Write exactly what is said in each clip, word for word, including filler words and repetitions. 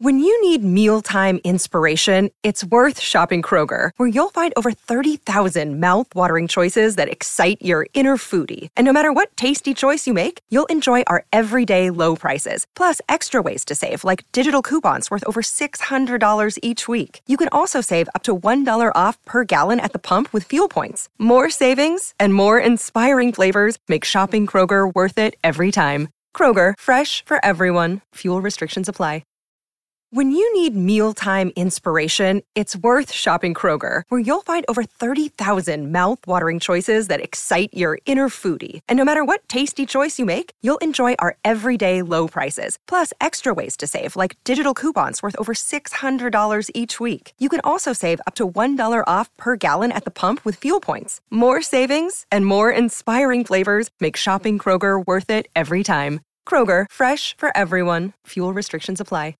When you need mealtime inspiration, it's worth shopping Kroger, where you'll find over thirty thousand mouth-watering choices that excite your inner foodie. And no matter what tasty choice you make, you'll enjoy our everyday low prices, plus extra ways to save, like digital coupons worth over six hundred dollars each week. You can also save up to one dollar off per gallon at the pump with fuel points. More savings and more inspiring flavors make shopping Kroger worth it every time. Kroger, fresh for everyone. Fuel restrictions apply. When you need mealtime inspiration, it's worth shopping Kroger, where you'll find over thirty thousand mouth-watering choices that excite your inner foodie. And no matter what tasty choice you make, you'll enjoy our everyday low prices, plus extra ways to save, like digital coupons worth over six hundred dollars each week. You can also save up to one dollar off per gallon at the pump with fuel points. More savings and more inspiring flavors make shopping Kroger worth it every time. Kroger, fresh for everyone. Fuel restrictions apply.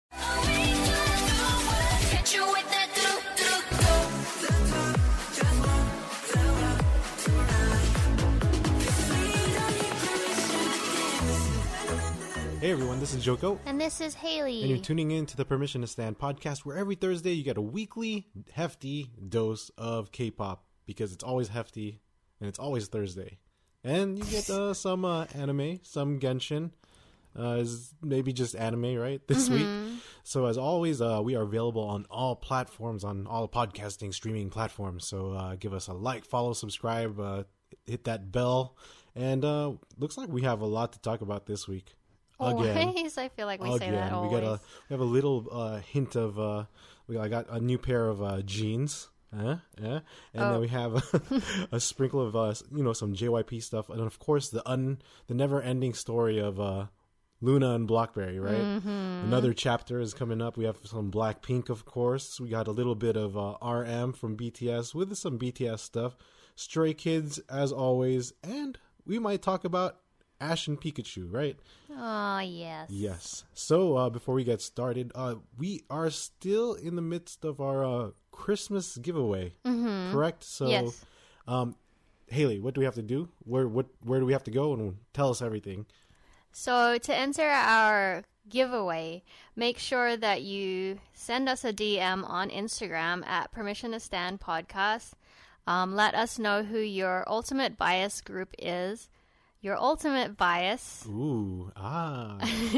Hey everyone, this is Joko. And this is Haley. And you're tuning in to the Permission to Stand podcast, where every Thursday you get a weekly, hefty dose of K-pop, because it's always hefty and it's always Thursday. And you get uh, some uh, anime, some Genshin, uh, is maybe just anime, right, this mm-hmm. week. So as always, uh, we are available on all platforms, on all podcasting, streaming platforms. So uh, give us a like, follow, subscribe, uh, hit that bell. And uh, looks like we have a lot to talk about this week. Again. Always, I feel like we Again. say that always. We got a we have a little uh, hint of uh, we got, I got a new pair of uh, jeans, uh, yeah, and oh. then we have a, a sprinkle of uh, you know, some J Y P stuff, and of course the un the never ending story of uh, Luna and Blockberry, right? Mm-hmm. Another chapter is coming up. We have some Blackpink, of course. We got a little bit of uh, R M from B T S with some B T S stuff. Stray Kids, as always, and we might talk about Ash and Pikachu, right? Oh, yes. Yes. So, uh, before we get started, uh, we are still in the midst of our uh, Christmas giveaway, mm-hmm. correct? So, yes. um, Haley, what do we have to do? Where what where do we have to go? And tell us everything. So, to enter our giveaway, make sure that you send us a D M on Instagram at Permission to Stand Podcast. Um, let us know who your ultimate bias group is. Your ultimate bias. Ooh, ah.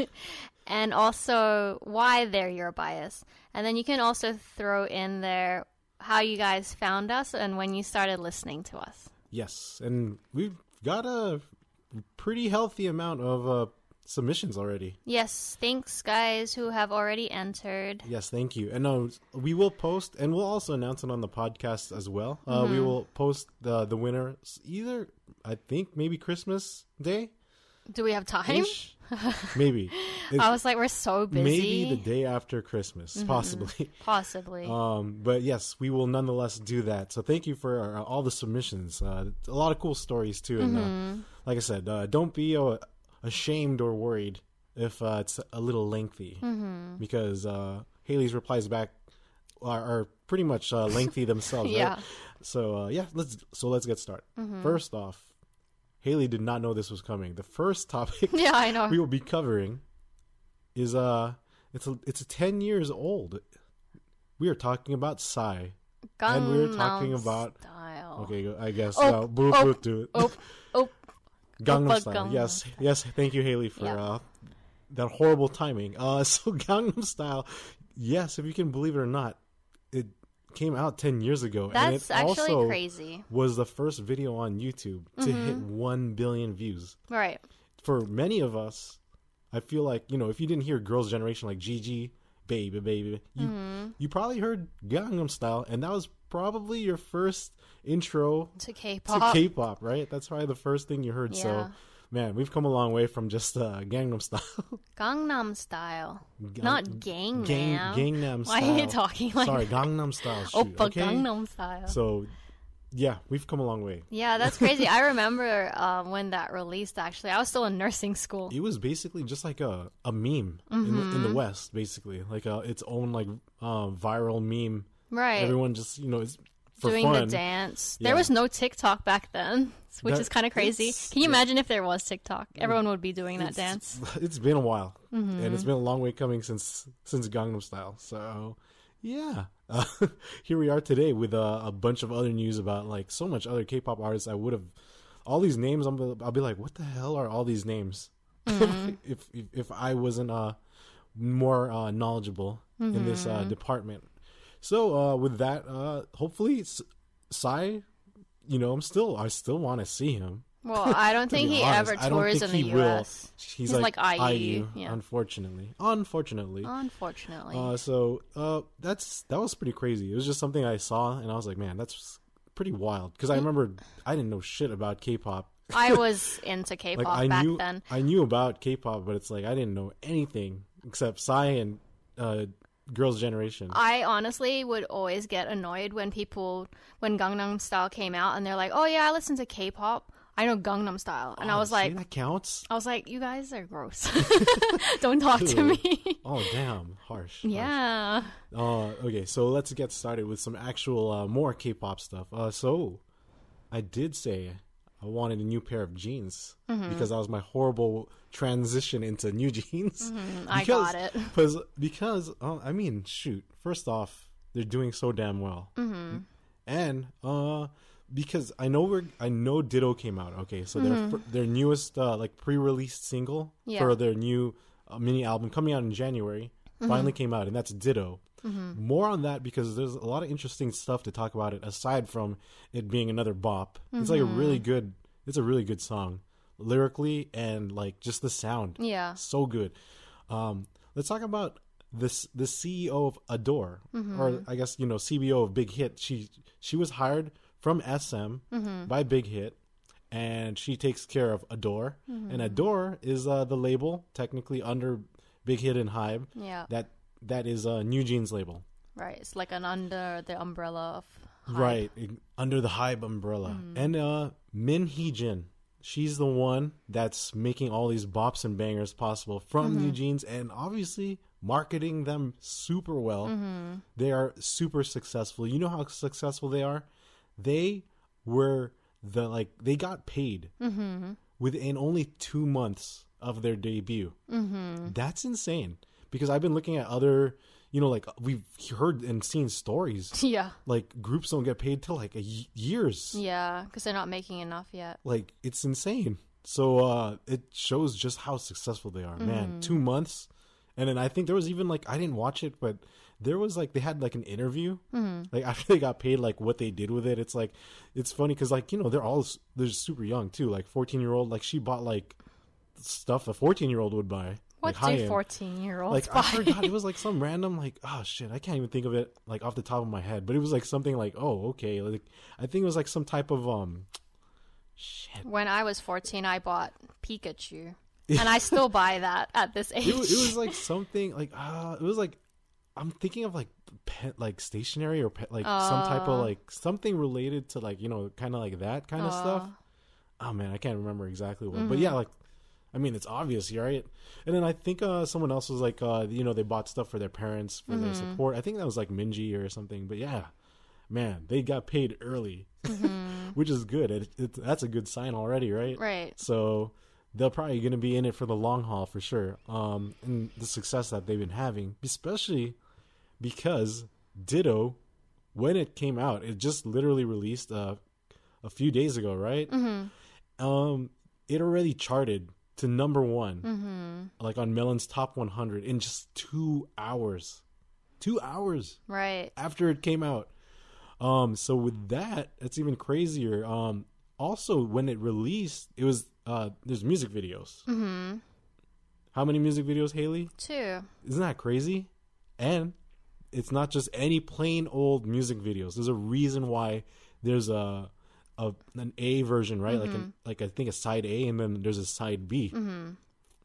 And also why they're your bias. And then you can also throw in there how you guys found us and when you started listening to us. Yes, and we've got a pretty healthy amount of uh, submissions already. Yes, thanks guys who have already entered. Yes, thank you. And uh, we will post, and we'll also announce it on the podcast as well. Uh, mm-hmm. We will post the the winner either, I think, maybe Christmas Day. Do we have time? Maybe. I was like, we're so busy. Maybe the day after Christmas, mm-hmm. possibly. Possibly. Um, but yes, we will nonetheless do that. So thank you for uh, all the submissions. Uh, a lot of cool stories too. And mm-hmm. uh, like I said, uh, don't be uh, ashamed or worried if uh, it's a little lengthy, mm-hmm. because uh, Haley's replies back are, are pretty much uh, lengthy themselves. Yeah. Right? So uh, yeah, let's so let's get started. Mm-hmm. First off, Haley did not know this was coming. The first topic yeah, I know. we will be covering is uh it's a it's a ten years old. We are talking about Psy. Gangnam and we're talking about Style. Okay, I guess Oh, uh, boop, oh, boop, do it. Oh, oh. Gangnam Oppa Style. Gangnam Yes. Style. Yes, thank you Haley for Yeah. uh that horrible timing. Uh so Gangnam Style, yes, if you can believe it or not, it came out ten years ago. That's and it actually also crazy. was the first video on YouTube to mm-hmm. hit one billion views. Right. For many of us, I feel like, you know, if you didn't hear Girls' Generation like Gigi, Baby, Baby, you mm-hmm. you probably heard Gangnam Style, and that was probably your first intro to K-pop. To K-pop, right? That's probably the first thing you heard. Yeah. So, man, we've come a long way from just uh, Gangnam Style. Gangnam Style. Gang- Not Gangnam. Gang- Gangnam Style. Why are you talking like Sorry, that? Gangnam Style. Shoot, Oppa okay? Gangnam Style. So, yeah, we've come a long way. Yeah, that's crazy. I remember um, when that released, actually. I was still in nursing school. It was basically just like a, a meme mm-hmm. in, the, in the West, basically. Like a, its own like uh, viral meme. Right. Everyone just, you know, it's for doing fun. the dance. Yeah. There was no TikTok back then, which That- is kind of crazy. it's- Can you yeah. imagine if there was TikTok? Everyone would be doing that It's- dance. It's been a while, Mm-hmm. and it's been a long way coming since since Gangnam Style. So, yeah, uh, here we are today with uh, a bunch of other news about like so much other K-pop artists. I would have all these names. I'm, I'll be like, what the hell are all these names? Mm-hmm. if, if if I wasn't uh more uh, knowledgeable Mm-hmm. in this uh, department. So uh, with that, uh, hopefully, S- Psy, you know, I'm still I still want to see him. Well, I don't To think be he honest, ever I don't tours think in the he U will. S. He's, He's like, like I U, I U, yeah. unfortunately. Unfortunately. Unfortunately. Uh, so uh, that's that was pretty crazy. It was just something I saw, and I was like, man, that's pretty wild. Because I remember I didn't know shit about K-pop. I was into K-pop Like I back knew then. I knew about K-pop, but it's like I didn't know anything except Psy and uh, Girls' Generation. I honestly would always get annoyed when people, when Gangnam Style came out and they're like, oh yeah, I listen to K-pop. I know Gangnam Style. And I Oh, was see, like, that counts. I was like, you guys are gross. Don't talk to Ew. me. Oh damn, harsh. Yeah. harsh. Uh, okay, so let's get started with some actual uh, more K-pop stuff. Uh, so I did say I wanted a new pair of jeans Mm-hmm. because that was my horrible transition into new jeans. Mm-hmm. I Because- got it. Because, because uh, I mean, shoot. First off, they're doing so damn well, Mm-hmm. and uh, because I know we're I know Ditto came out. Okay, so their fir- their newest uh, like pre-released single Mm-hmm. Yeah. for their new uh, mini album coming out in January finally came out, and that's Ditto. More on that because there's a lot of interesting stuff to talk about it aside from it being another bop. It's like a really good. It's a really good song, lyrically and like just the sound. Yeah. So good. Um, let's talk about this the C E O of Adore, or I guess you know C B O of Big Hit. She she was hired from S M by Big Hit, and she takes care of Adore. And Adore is uh, the label technically under Big Hit and Hybe. Yeah. That that is a New Jeans label. Right. It's like an under the umbrella of Hybe. Right, in- under the Hybe umbrella. And uh, Min Hee-jin, she's the one that's making all these bops and bangers possible from New Jeans, and obviously marketing them super well. They are super successful. You know how successful they are? They were the like they got paid within only two months of their debut. That's insane. Because I've been looking at other, you know, like we've heard and seen stories. Yeah. Like groups don't get paid till like a y- years. Yeah. Because they're not making enough yet. Like it's insane. So uh it shows just how successful they are. Man, two months. And then I think there was even like I didn't watch it, but there was like they had like an interview like after they got paid, like what they did with it. It's like it's funny because like you know they're all s- they're super young too, like fourteen year old. Like she bought like stuff a fourteen year old would buy. What like, high do end. fourteen-year-olds Like buy? I forgot, it was like some random like oh shit, I can't even think of it like off the top of my head, but it was like something like oh okay, like I think it was like some type of um shit. When I was fourteen, I bought Pikachu. And I still buy that at this age. It, wa- it was like something like uh it was like I'm thinking of like pet like stationery or pet, like some type of like something related to like you know kind of like that kind of stuff. Oh man, I can't remember exactly what, but yeah, like. I mean, it's obvious, right? And then I think uh, someone else was like, uh, you know, they bought stuff for their parents for their support. I think that was like Minji or something. But yeah, man, they got paid early, which is good. It, it, that's a good sign already, right? Right. So they're probably going to be in it for the long haul for sure. Um, and the success that they've been having, especially because Ditto, when it came out, it just literally released uh, a few days ago, right? Mm-hmm. Um, it already charted to number one, Mm-hmm. like on Melon's Top one hundred in just two hours. Two hours Right. after it came out. Um, so with that, it's even crazier. Um, also when it released, it was uh, there's music videos. Mm-hmm. How many music videos, Haley? Two. Isn't that crazy? And it's not just any plain old music videos. There's a reason why there's a a an A version, right? Like an, like I think a side A, and then there's a side B. Mm-hmm.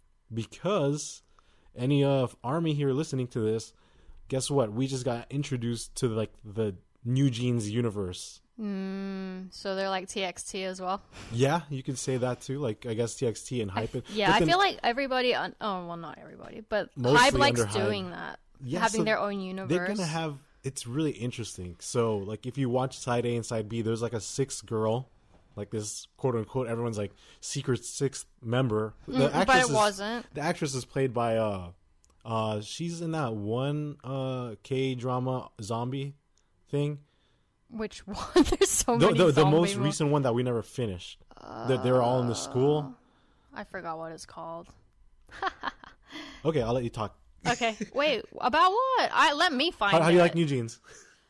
Because any of Army here listening to this, guess what? We just got introduced to like the New Jeans universe. Mm, so they're like T X T as well. Yeah, you could say that too. Like I guess T X T and Hype. Yeah, But I then- feel like everybody on oh well not everybody, but Mostly Hype likes under Hype. doing that. Yeah, having so their own universe. They're gonna have it's really interesting. So like if you watch side A and side B, there's like a sixth girl, like this quote unquote everyone's like secret sixth member. The Mm, actress but it is, wasn't. The actress is played by uh uh she's in that one uh K drama zombie thing. Which one? There's so The, many. the, the zombie most mo- recent one that we never finished. That they were all in the school. I forgot what it's called. Okay, I'll let you talk. Okay, wait. About what? I let me find. How, how do you it. like New Jeans?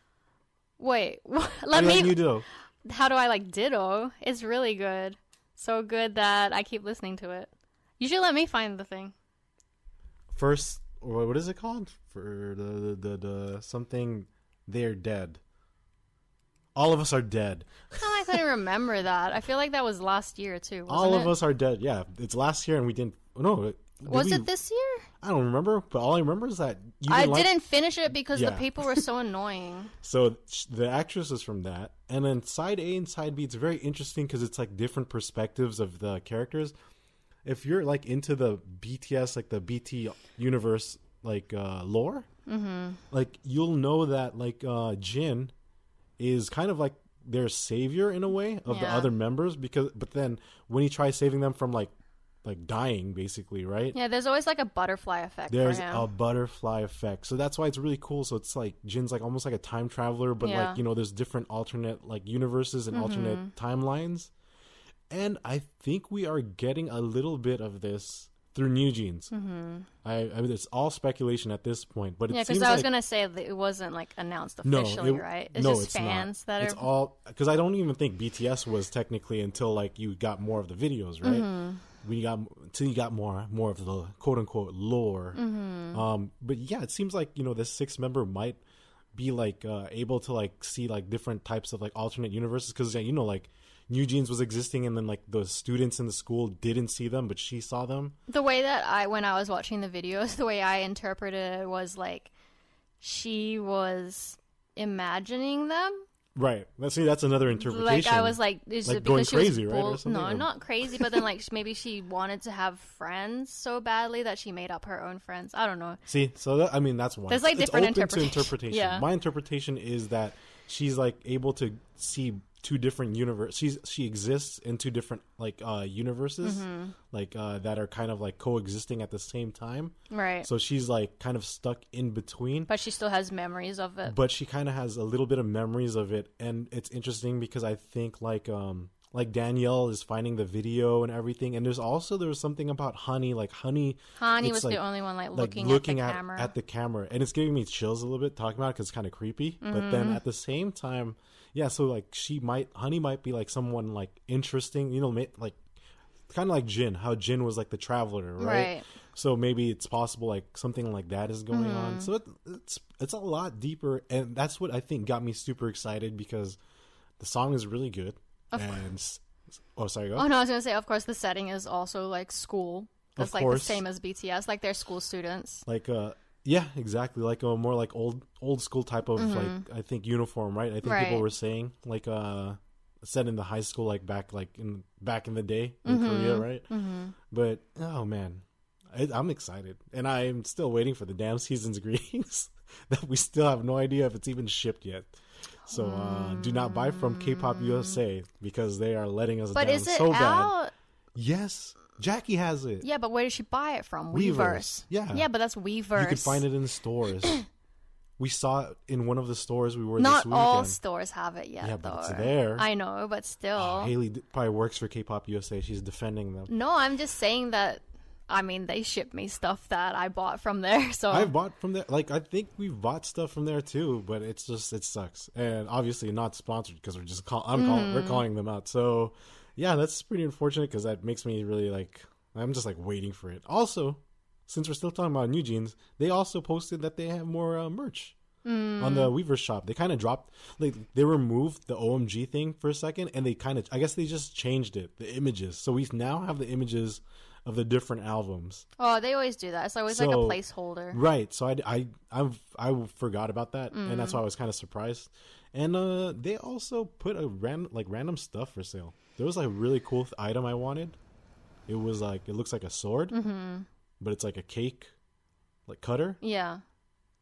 Wait, what? How let do you me. like New Ditto? How do I like Ditto? It's really good. So good that I keep listening to it. You should let me find the thing. First, or what is it called? For the the, the, the something, they're dead. All of us are dead. Oh, I couldn't remember that. I feel like that was last year too. Wasn't All of it? us are dead. Yeah, it's last year and we didn't. No, did Was we- it this year? I don't remember, but all I remember is that you I didn't like- didn't finish it because Yeah. the people were so annoying. So sh- the actress is from that, and then side A and side B. It's very interesting because it's like different perspectives of the characters. If you're like into the B T S, like the B T universe, like uh, lore, mm-hmm. like you'll know that like uh, Jin is kind of like their savior in a way of the Yeah. other members because, but then when he tries saving them from like like dying, basically, right? Yeah, there's always like a butterfly effect There's for him. a butterfly effect, so that's why it's really cool. So it's like Jin's like almost like a time traveler, but Yeah. like you know, there's different alternate like universes and Mm-hmm. alternate timelines. And I think we are getting a little bit of this through New Jeans. Mm-hmm. I, I mean, it's all speculation at this point, but it Yeah, seems because I was like, gonna say that it wasn't like announced no, officially, it- right? It's no, just it's fans not. that It's are. all because I don't even think B T S was technically until like you got more of the videos, right? Mm-hmm. When you got until you got more more of the quote unquote lore. Mm-hmm. Um, but yeah, it seems like you know this sixth member might be like uh, able to like see like different types of like alternate universes because yeah, you know like New Jeans was existing and then like the students in the school didn't see them, but she saw them. The way that I, when I was watching the videos, the way I interpreted it was like she was imagining them. Right. Let's see. That's another interpretation. Like I was like, is Like it going because she crazy, was right, or bull- something, No, or- not crazy, but then like maybe she wanted to have friends so badly that she made up her own friends. I don't know. See, so that, I mean, that's one. There's, like, It's different open to interpretation. interpretation. Yeah. My interpretation is that she's like able to see two different universe. She's she exists in two different like uh universes, Mm-hmm. like uh that are kind of like coexisting at the same time. Right. So she's like kind of stuck in between. But she still has memories of it. But she kind of has a little bit of memories of it, and it's interesting because I think like um like Danielle is finding the video and everything, and there's also there was something about Honey, like Honey. Honey it's was like- the only one like like looking, looking at the at, camera. at the camera, and it's giving me chills a little bit talking about it because it's kind of creepy. But Mm-hmm. then at the same time, yeah, so like she might Honey might be like someone like interesting, you know, ma- like kind of like Jin, how Jin was like the traveler, right? Right. So maybe it's possible like something like that is going Mm-hmm. on. So it, it's it's a lot deeper, and that's what I think got me super excited because the song is really good. Of and s- oh, sorry, go. Oh no, I was gonna say, of course, the setting is also like school. That's Of like course. the same as B T S, like they're school students. Like uh, yeah, exactly. Like a more like old old school type of like I think uniform, right? I think people Mm-hmm. Right. were saying like uh, set in the high school like back like in back in the day Mm-hmm. in Korea, right? But oh man. I, I'm excited, and I'm still waiting for the damn season's greetings that we still have no idea if it's even shipped yet. So uh, do not buy from K-pop U S A because they are letting us But down is it so bad. out? Yes, Jackie has it. Yeah, but where did she buy it from? Weverse. Weverse. Yeah. Yeah, but that's Weverse. You can find it in the stores. We saw it in one of the stores we were Not this weekend. all stores have it yet, Yeah, but though. it's there. I know, but still. Oh, Haley d- probably works for K-pop U S A. She's defending them. No, I'm just saying that. I mean, they ship me stuff that I bought from there, so I've bought from there. Like I think we've bought stuff from there too, but it's just it sucks. And obviously not sponsored because we're just call, I'm call, Mm. we're calling them out. So yeah, that's pretty unfortunate because that makes me really like I'm just like waiting for it. Also, since we're still talking about New Jeans, they also posted that they have more uh, merch. On the Weverse shop, they kind of dropped, like they removed the O M G thing for a second, and they kind of, I guess they just changed it, the images. So we now have the images of the different albums. Oh, they always do that. It's always like a So- placeholder. Right. So I, I, I've, I forgot about that, and Mm. that's why I was kind of surprised. And uh, they also put a random, like random stuff for sale. There was like a really cool th- item I wanted. It was like it looks like a sword, Mm-hmm. but it's like a cake, like cutter. Yeah.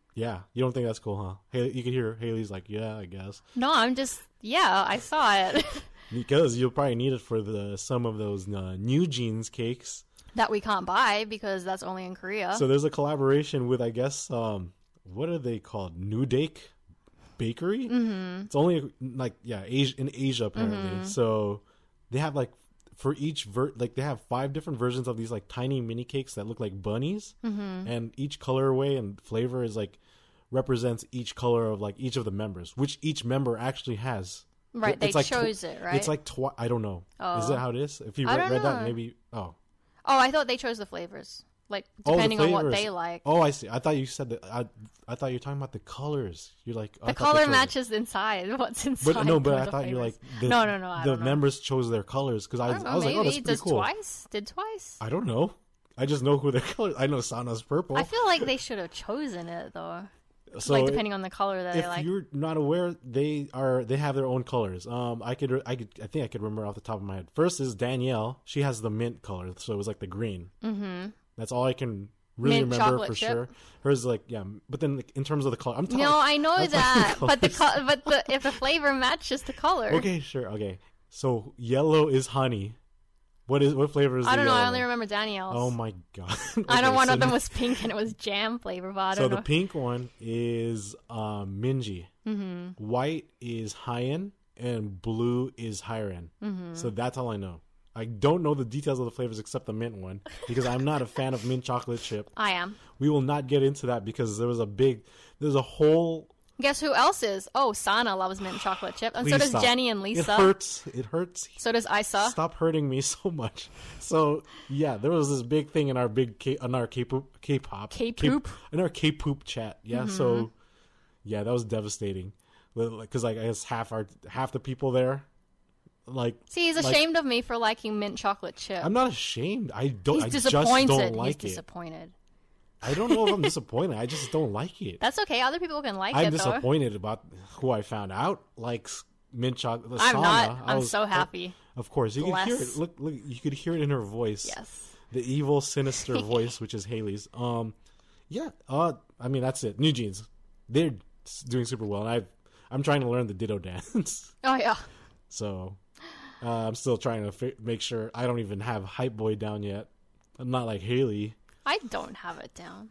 Yeah, you don't think that's cool, huh? Haley, you can hear Haley's like, yeah, I guess. No, I'm just, yeah, I saw it. Because you'll probably need it for the some of those uh, New Jeans cakes. That we can't buy because that's only in Korea. So there's a collaboration with, I guess, um, what are they called? New Dake Bakery? Mm-hmm. It's only, like, yeah, Asia, in Asia, apparently. Mm-hmm. So they have, like, for each, ver- like, they have five different versions of these, like, tiny mini cakes that look like bunnies. Mm-hmm. And each colorway and flavor is, like, represents each color of, like, each of the members, which each member actually has. Right, it's they like chose tw- it, right? It's like, twi- I don't know. Oh. Is that how it is? If you I re- don't read know. that, maybe, oh. Oh, I thought they chose the flavors. Like, Oh, the depending on what flavors. they like. Oh, I see. I thought you said that. I I thought you were talking about the colors. You're like I The thought they color chose- matches inside. What's inside? But no, but are I the thought you're flavors. like the, no, no, no. I the don't know. members chose their colors because I, I was don't know. I was Maybe like, oh, that's pretty does cool. twice? Did twice? I don't know. I just know who their colors. I know Sana's purple. I feel like they should have chosen it though. so Like depending on the color that if they like. you're not aware, they are they have their own colors. Um, I could I could I think I could remember off the top of my head. First is Danielle. She has the mint color, so it was like the green. Mm-hmm. That's all I can really Mint remember chocolate for chip. sure. Hers is like yeah, but then like, in terms of the color, I'm talking. No, I know I'm talking that, but the colors. co- but the if the flavor matches the color. Okay, sure. Okay, so yellow is honey. What is what flavor is? I the don't know. yellow I only one? remember Danielle's. Oh my god! I know Okay, one so of them n- was pink and it was jam flavor, but I So don't the know. pink one is um, Minji. Mm-hmm. White is Hyen, and blue is Hyren. Mm-hmm. So that's all I know. I don't know the details of the flavors except the mint one because I'm not a fan of mint chocolate chip. I am. We will not get into that because there was a big, there's a whole. Guess who else is? Oh, Sana loves mint chocolate chip, and so Please does stop. Jenny and Lisa. It hurts. It hurts. So does Isa. Stop hurting me so much. So yeah, there was this big thing in our big K, in our K-pop, K-pop, K-poop? K- in our K-poop chat. Yeah, Mm-hmm. so yeah, that was devastating. Because like I guess half our half the people there, like See, he's like, ashamed of me for liking mint chocolate chip. I'm not ashamed. I don't. He's I just disappointed. don't like he's it. disappointed. I don't know if I'm disappointed. I just don't like it. That's okay. Other people can like I'm it though. disappointed about who I found out likes mint chocolate. I'm Sana. not. I I'm was- so happy. Of course, you could hear Bless. it. Look, look, you could hear it in her voice. Yes. The evil, sinister voice, which is Haley's. Um, yeah. Uh, I mean, that's it. New Jeans, they're doing super well, and I, I'm trying to learn the Ditto dance. Oh yeah. So, uh, I'm still trying to fi- make sure I don't even have Hype Boy down yet. I'm not like Haley. I don't have it down.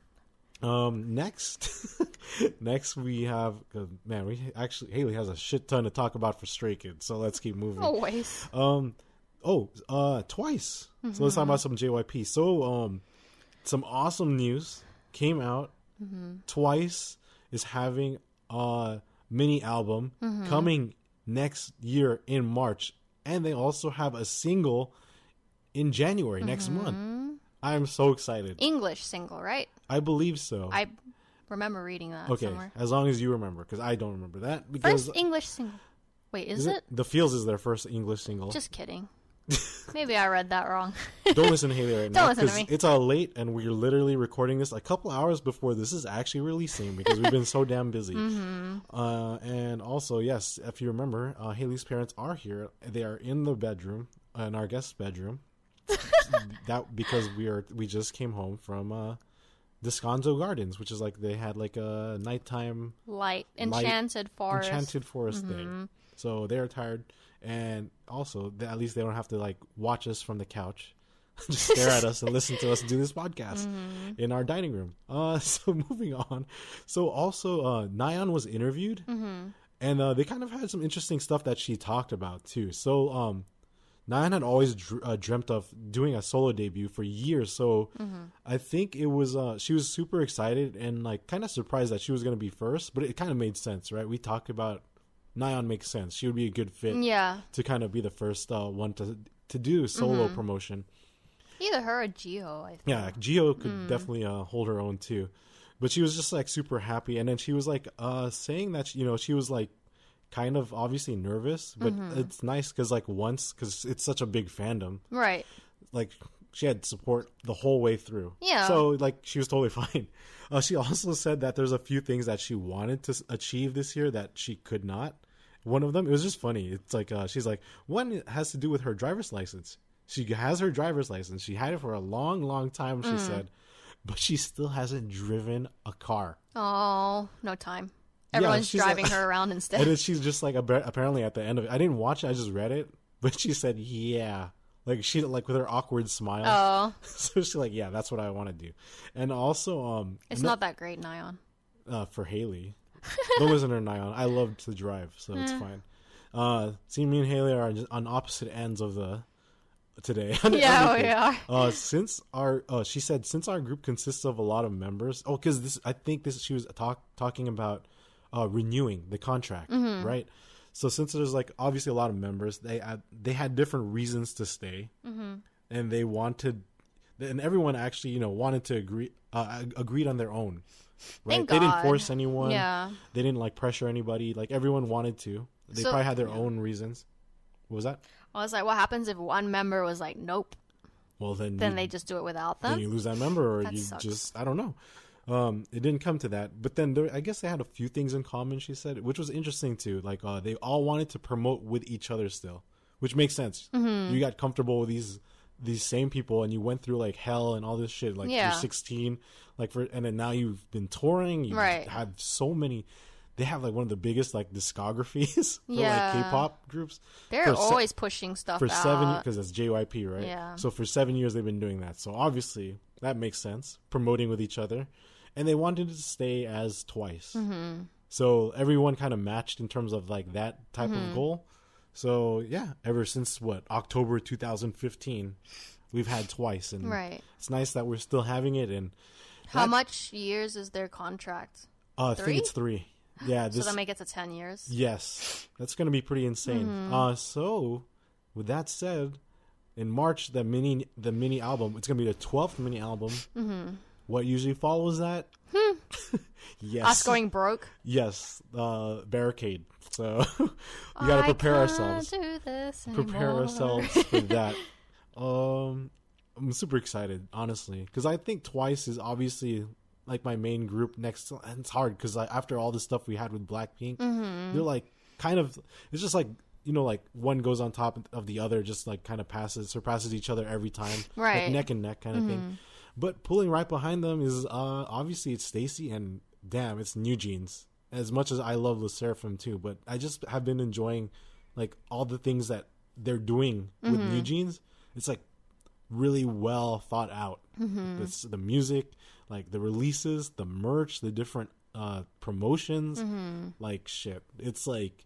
Um, next, next we have uh, man. We actually Haley has a shit ton to talk about for Stray Kids, so let's keep moving. Always. Um, oh, uh, twice. Mm-hmm. So let's talk about some J Y P. So, um, some awesome news came out. Mm-hmm. Twice is having a mini album mm-hmm. coming next year in March, and they also have a single in January mm-hmm. next month. I am so excited. English single, right? I believe so. I remember reading that okay, somewhere. as long as you remember, because I don't remember that. Because First English single. Wait, is, is it? it? The Feels is their first English single. Just kidding. Maybe I read that wrong. Don't listen to Haley right now. Don't listen to me. It's all late, and we're literally recording this a couple hours before this is actually releasing because we've been so damn busy. Mm-hmm. Uh, and also, yes, if you remember, uh, Haley's parents are here. They are in the bedroom, uh, in our guest bedroom. That because we are we just came home from uh, Descanso Gardens, which is like they had like a nighttime Light. Enchanted light, forest. enchanted forest Mm-hmm. thing. So they're tired, and also they, at least they don't have to like watch us from the couch, just stare at us and listen to us do this podcast mm-hmm. in our dining room. Uh, so moving on. So also, uh, Nayeon was interviewed, mm-hmm. and uh, they kind of had some interesting stuff that she talked about too. So um, Nayeon had always dr- uh, dreamt of doing a solo debut for years. So mm-hmm. I think it was uh, she was super excited and like kind of surprised that she was going to be first, but it kind of made sense, right? We talked about. Nayeon makes sense. She would be a good fit yeah. to kind of be the first uh, one to to do solo mm-hmm. promotion. Either her or Gio, I think. Yeah, Gio could mm. definitely uh, hold her own too. But she was just like super happy. And then she was like uh, saying that, you know, she was like kind of obviously nervous. But mm-hmm. it's nice because like once, because it's such a big fandom. Right. Like she had support the whole way through. Yeah. So like she was totally fine. Uh, she also said that there's a few things that she wanted to achieve this year that she could not. One of them, it was just funny. It's like, uh, she's like, one has to do with her driver's license. She has her driver's license. She had it for a long, long time, she mm. said. but she still hasn't driven a car. Oh, no time. Yeah, Everyone's she's driving like- her around instead. And then she's just like, appa- apparently at the end of it, I didn't watch it, I just read it, but she said, yeah. Like, she, like, with her awkward smile. Oh, So she's like, yeah, that's what I want to do. And also, um, it's no- not that great, Nyan. uh, for Haley. Don't listen to her, Nyan. I love to drive, so it's fine. Uh, see, me and Haley are just on opposite ends of the today. on Yeah, everything. we are. Uh, since our, uh, she said, since our group consists of a lot of members. Oh, because this, I think this, she was talk talking about uh, renewing the contract, Mm-hmm. right? So since there's like obviously a lot of members, they had, they had different reasons to stay, Mm-hmm. and they wanted, and everyone actually, you know, wanted to agree, uh, agreed on their own. Right? Thank They didn't God. force anyone. Yeah. They didn't like pressure anybody. Like everyone wanted to. They So- probably had their own reasons. What was that? I was like, what happens if one member was like, nope? Well, then Then you, they just do it without then them? you lose that member, or That you sucks. just I don't know. Um, it didn't come to that, but then there, I guess they had a few things in common. She said, which was interesting too. Like uh, they all wanted to promote with each other still, which makes sense. Mm-hmm. You got comfortable with these these same people, and you went through like hell and all this shit. Like Yeah. you're sixteen, like for and then now you've been touring. You Right. have so many. They have like one of the biggest like discographies for Yeah. like K-pop groups. They're For se- always pushing stuff for out. seven because that's J Y P, right? Yeah. So for seven years they've been doing that. So obviously that makes sense, promoting with each other, and they wanted to stay as Twice. Mm-hmm. So everyone kind of matched in terms of like that type Mm-hmm. of goal. So yeah, ever since what October two thousand fifteen, we've had Twice, and Right. it's nice that we're still having it. And How that- much years is their contract? Uh, I Three? think it's three. Yeah, So this that make it to ten years? Yes, that's going to be pretty insane. Mm-hmm. Uh, so, with that said, in March the mini the mini album, it's going to be the twelfth mini album. Mm-hmm. What usually follows that? Yes, Us going broke? yes, uh, Barricade. So we got to prepare I ourselves. can't do this Prepare anymore. ourselves for that. Um, I'm super excited, honestly, because I think Twice is obviously like my main group next to, and it's hard because like, after all the stuff we had with Blackpink, Mm-hmm. they're like kind of, it's just like, you know, like one goes on top of the other, just like kind of passes, surpasses each other every time. Right. Mm-hmm. Like neck and neck kind of thing. But pulling right behind them is, uh, obviously it's Stacy, and damn, it's New Jeans. As much as I love Le Sserafim too, but I just have been enjoying like all the things that they're doing with Mm-hmm. New Jeans. It's like really well thought out. Mm-hmm. It's the music, like the releases, the merch, the different uh, promotions. Mm-hmm. Like shit, it's like,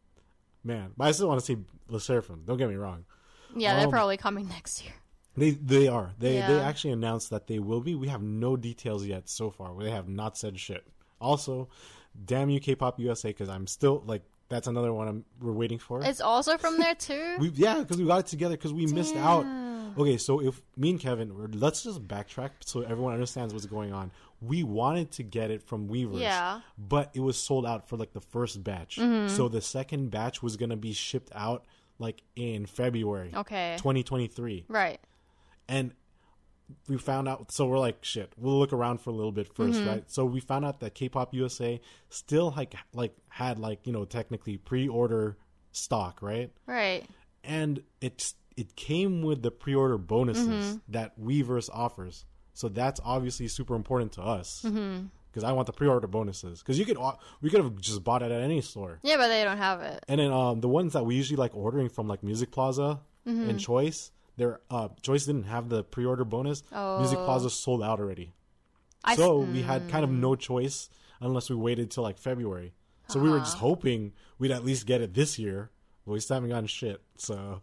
man. But I still want to see Le Sserafim. Don't get me wrong. Yeah, they're Um, probably coming next year. They they are. They they Yeah. actually announced that they will be. We have no details yet so far. They have not said shit. Also, damn you K-pop U S A, because I'm still like that's another one I'm we're waiting for. It's also from there too? We yeah, because we got it together because we missed out. Okay, so if me and Kevin, were, let's just backtrack so everyone understands what's going on. We wanted to get it from Weverse, Yeah. but it was sold out for like the first batch. Mm-hmm. So the second batch was gonna be shipped out like in February, Okay. twenty twenty-three, Right. and we found out. So we're like, shit, we'll look around for a little bit 1st Mm-hmm. right? So we found out that K-pop U S A still like like had like you know technically pre-order stock, right? Right. And it's it came with the pre-order bonuses Mm-hmm. that Weverse offers. So that's obviously super important to us because Mm-hmm. I want the pre-order bonuses. Because you could we could have just bought it at any store. Yeah, but they don't have it. And then um, the ones that we usually like ordering from like Music Plaza Mm-hmm. and Choice, their uh, Choice didn't have the pre-order bonus. Music Oh. Plaza sold out already. I So s- we had kind of no choice unless we waited till like February. So we were just hoping we'd at least get it this year, but we still haven't gotten shit. So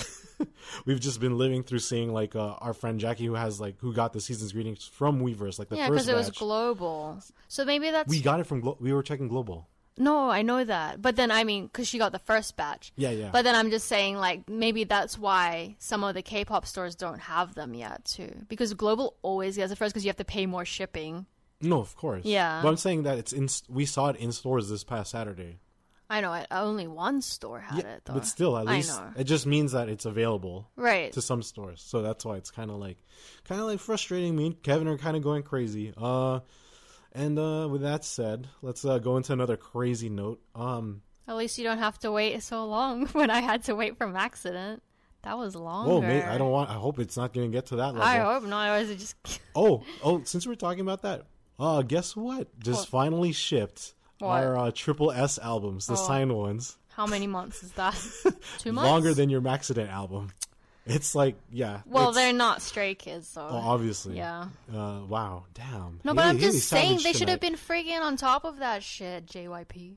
we've just been living through seeing like uh, our friend Jackie, who has like who got the season's greetings from Weverse, like the Yeah, first because it was batch. global. So maybe that's... We got it from Glo- we were checking Global. No, I know that. But then, I mean, because she got the first batch. Yeah, yeah. But then I'm just saying, like, maybe that's why some of the K-pop stores don't have them yet, too. Because Global always gets it first because you have to pay more shipping. No, of course. Yeah. But I'm saying that it's in. We saw it in stores this past Saturday. I know, I- only one store had it, though. But still, at I least know. it just means that it's available Right. to some stores. So that's why it's kind of like, kind of like frustrating. Me and Kevin are kind of going crazy. Uh, and uh, with that said, let's uh, go into another crazy note. Um, At least you don't have to wait so long when I had to wait from accident. That was longer. Whoa, mate, I don't want. I hope it's not going to get to that level. I hope not. Otherwise, it just. oh, oh! Since we're talking about that, uh, guess what? Just What? finally shipped What? our uh, triple S albums, the Oh. signed ones. How many months is that? Two months. Longer than your Maxident album. It's like, yeah. Well, it's, they're not Stray Kids, so. oh, obviously. Yeah. Uh, wow, damn. No, but I'm Haley- just Haley saying Savage they should have tonight. been freaking on top of that shit, J Y P.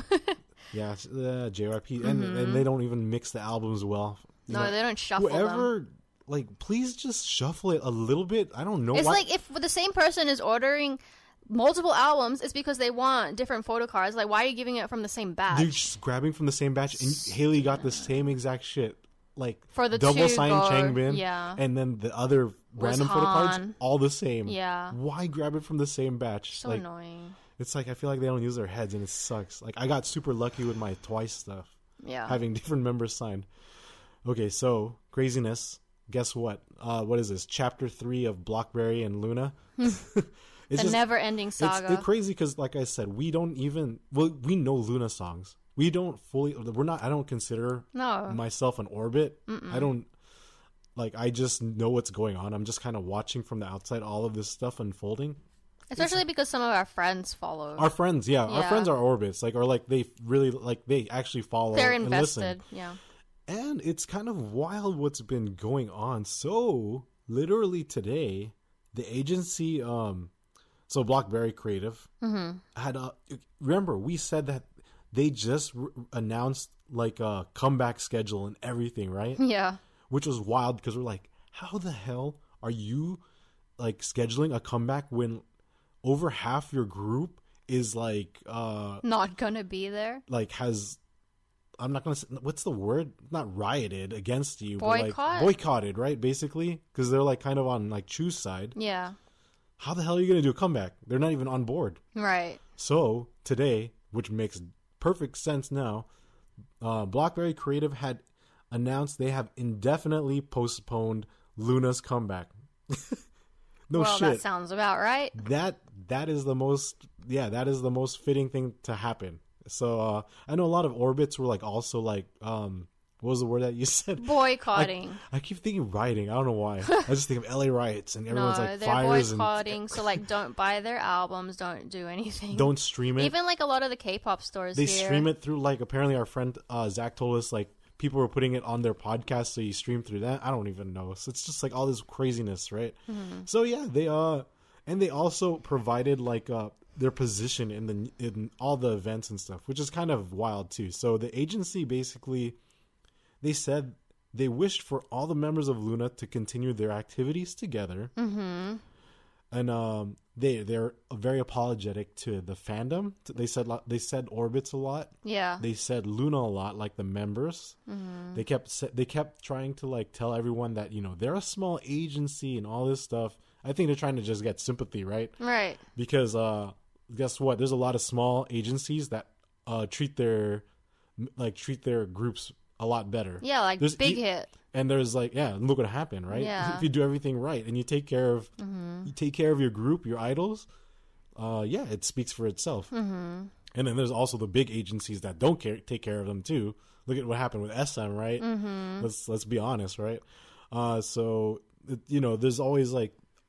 Yeah, it's, uh, J Y P, and, and they don't even mix the albums well. You No, know, they don't shuffle whoever, them. like, please just shuffle it a little bit. I don't know. It's why. like if the same person is ordering multiple albums, it's because they want different photo cards. Like, why are you giving it from the same batch? They're just grabbing from the same batch, and Haley got the same exact shit. Like, For the double two signed guard, Changbin, yeah. and then the other random photo cards, Han. all the same. Yeah. Why grab it from the same batch? So like, annoying. It's like, I feel like they don't use their heads, and it sucks. Like, I got super lucky with my Twice stuff. Yeah. Having different members signed. Okay, so craziness. Guess what? Uh, what is this? Chapter three of Blockberry and Luna. it's the just, never-ending it's, saga. it's crazy because, like I said, we don't even. Well, we know Luna songs. We don't fully. We're not. I don't consider No. myself an Orbit. I don't. Like, I just know what's going on. I'm just kind of watching from the outside all of this stuff unfolding. Especially because some of our friends follow. Our friends, yeah, our Yeah. friends are Orbits, like, or like they really like they actually follow. They're and listen. invested. Yeah. And it's kind of wild what's been going on. So, literally today, the agency, um, so Blockberry Creative, Mm-hmm. had a. Remember, we said that they just r- announced like a comeback schedule and everything, right? Yeah. Which was wild because we're like, how the hell are you like scheduling a comeback when over half your group is like, uh, Not gonna be there. like has. I'm not gonna say, what's the word? Not rioted against you, but Boycott? like boycotted, right? Basically, because they're like kind of on like Chu's side. Yeah. How the hell are you gonna do a comeback? They're not even on board. Right. So today, which makes perfect sense now, uh, Blockberry Creative had announced they have indefinitely postponed Luna's comeback. no well, shit. that sounds about right. that that is the most yeah that is the most fitting thing to happen. So uh, I know a lot of Orbits were like also like um what was the word that you said? Boycotting. I, I keep thinking rioting. I don't know why. I just think of L A riots and everyone's no, like they're fires boycotting. So, like, don't buy their albums. Don't do anything. and don't stream it. Even like a lot of the K-pop stores. They here. stream it through like apparently our friend uh, Zach told us like people were putting it on their podcast, so you stream through that. I don't even know. So it's just like all this craziness, right? Mm-hmm. So yeah, they uh and they also provided like uh their position in the in all the events and stuff, which is kind of wild too. So the agency basically they said they wished for all the members of Luna to continue their activities together. Mm-hmm. And um, they they're very apologetic to the fandom. They said lo- they said Orbits a lot. Yeah. They said Luna a lot, like the members. Mm-hmm. They kept sa- they kept trying to like tell everyone that you know they're a small agency and all this stuff. I think they're trying to just get sympathy, right? Right. Because uh, guess what? There's a lot of small agencies that uh, treat their like treat their groups a lot better. Yeah, like There's Big e- Hit. And there's like, yeah, look what happened, right? Yeah. If you do everything right and you take care of, Mm-hmm. you take care of your group, your idols, uh, yeah, it speaks for itself. Mm-hmm. And then there's also the big agencies that don't care, take care of them too. Look at what happened with S M, right? Mm-hmm. Let's let's be honest, right? Uh, so it, you know, there's always like,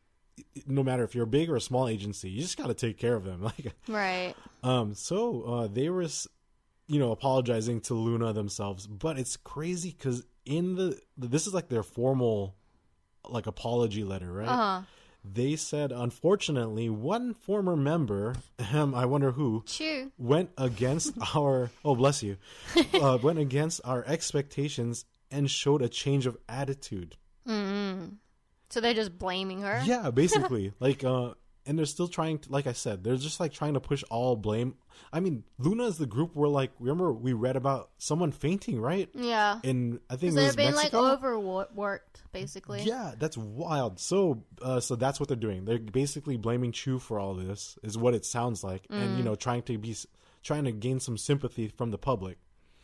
no matter if you're a big or a small agency, you just got to take care of them. Like, Right. um, so uh, they were, you know, apologizing to Luna themselves, but it's crazy because in the this is like their formal, like apology letter, right? Uh-huh. They said, unfortunately, one former member, ahem, I wonder who, Chew. went against our oh bless you, uh, went against our expectations and showed a change of attitude. Mm-hmm. So they're just blaming her? Yeah, basically, like, uh, and they're still trying to, like I said, they're just like trying to push all blame. I mean, Luna is the group where, like, remember we read about someone fainting, right? Yeah. In I think it They've was been Mexico. like overworked, basically. Yeah, that's wild. So, uh, so that's what they're doing. They're basically blaming Chu for all this, is what it sounds like, Mm. and you know, trying to be, trying to gain some sympathy from the public.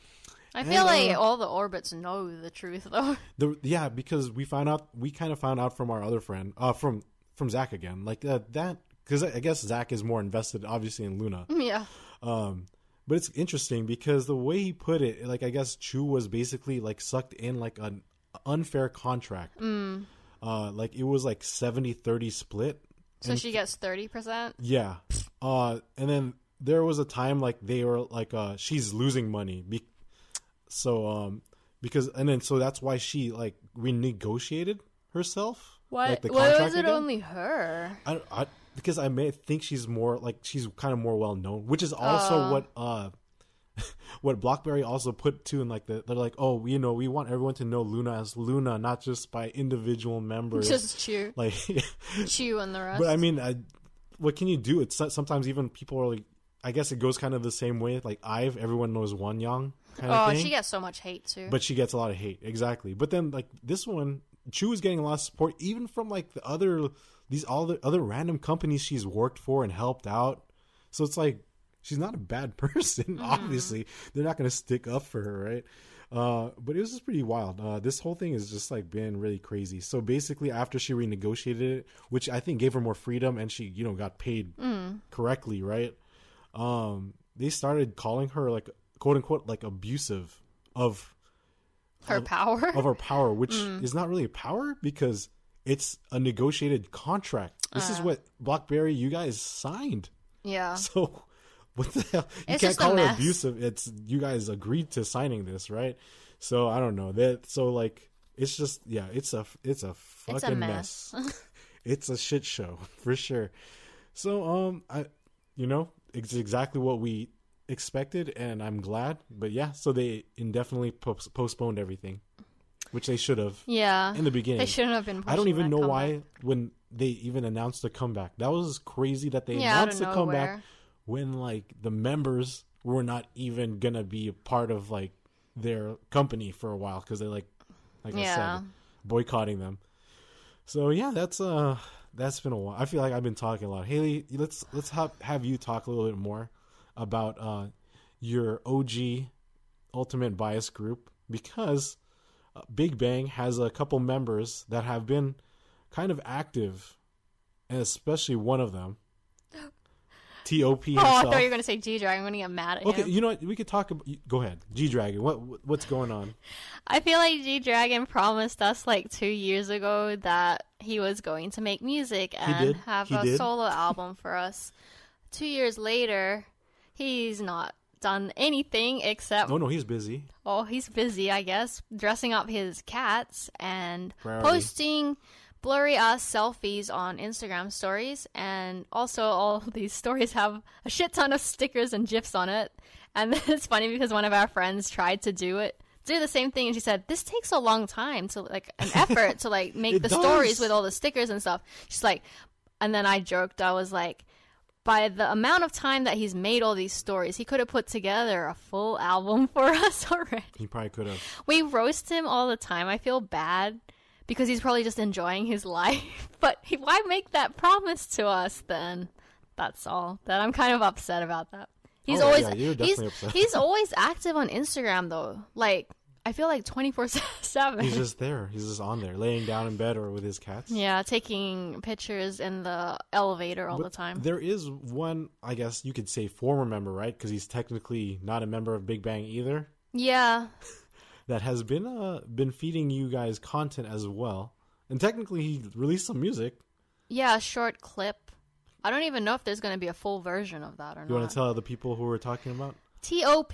I feel And, like uh, all the Orbits know the truth, though. The yeah, because we found out, we kind of found out from our other friend, uh, from from Zach again, like uh, that, because I, I guess Zach is more invested, obviously, in Luna. Yeah. Um, but it's interesting because the way he put it, like I guess Chu was basically like sucked in like a unfair contract. Mm. Uh, like it was like seventy thirty split. So and she gets thirty percent? Yeah. Uh, and then there was a time like they were like, uh, she's losing money. Be- so, um, because, and then, so that's why she like renegotiated herself. What? Like, the Why was it again. only her? I, I, because I may think she's more like, she's kind of more well known, which is also uh. what, uh, what BlackBerry also put too in like the, they're like, oh, you know, we want everyone to know Luna as Luna, not just by individual members. Just Chew. Like, Chew and the rest. But I mean, I, what can you do? It's sometimes even people are like, I guess it goes kind of the same way. Like Ive, everyone knows Wonyoung kind oh, of thing. she gets so much hate too. But she gets a lot of hate, exactly. But then like this one, Chew is getting a lot of support, even from like the other, these all the other random companies she's worked for and helped out. So it's like, she's not a bad person, mm. obviously. They're not going to stick up for her, right? Uh, but it was just pretty wild. Uh, this whole thing has just like been really crazy. So basically after she renegotiated it, which I think gave her more freedom and she, you know, got paid mm. correctly, right? Um, they started calling her like, quote unquote, like abusive of her of, power, of her power, which mm. is not really a power because it's a negotiated contract. This uh. is what BlackBerry, you guys signed. Yeah. So what the hell? You it's can't call her abusive. It's you guys agreed to signing this, right? So I don't know that. So like, it's just yeah, it's a it's a fucking it's a mess. mess. It's a shit show for sure. So um, I, you know, it's exactly what we expected, and I'm glad. But yeah, so they indefinitely post- postponed everything, which they should have. Yeah, in the beginning, they shouldn't have been. I don't even know comeback. why when they even announced the comeback. That was crazy that they yeah, announced the comeback when like the members were not even gonna be a part of like their company for a while because they like, like yeah. I said, boycotting them. So yeah, that's uh. That's been a while. I feel like I've been talking a lot. Haley, let's let's have, have you talk a little bit more about uh, your O G Ultimate Bias group because uh, Big Bang has a couple members that have been kind of active, and especially one of them, T O P himself. Oh, I thought you were going to say G-Dragon. I'm going to get mad at okay, him. Okay, you know what? We could talk about... Go ahead. G-Dragon. What, what's going on? I feel like G-Dragon promised us like two years ago that he was going to make music and have he a did. solo album for us. Two years later, he's not done anything except... Oh, no, he's busy. Oh, he's busy, I guess, dressing up his cats and Priority. posting... blurry ass selfies on Instagram stories, and also all of these stories have a shit ton of stickers and gifs on it. And it's funny because one of our friends tried to do it, do the same thing, and she said, this takes a long time to like an effort to like make the does. stories with all the stickers and stuff. She's like, and then I joked, I was like, by the amount of time that he's made all these stories, he could have put together a full album for us already. He probably could have. We roast him all the time. I feel bad. Because he's probably just enjoying his life. But he, why make that promise to us then? That's all. That I'm kind of upset about that. He's oh, always yeah, you're he's, definitely upset. he's always active on Instagram though. Like I feel like twenty-four seven. He's just there. He's just on there, laying down in bed or with his cats. Yeah, taking pictures in the elevator all but the time. There is one, I guess you could say, former member, right? Because he's technically not a member of Big Bang either. Yeah. That has been uh been feeding you guys content as well, and technically he released some music. Yeah, a short clip. I don't even know if there's going to be a full version of that or you not. You want to tell the people who we're talking about? T O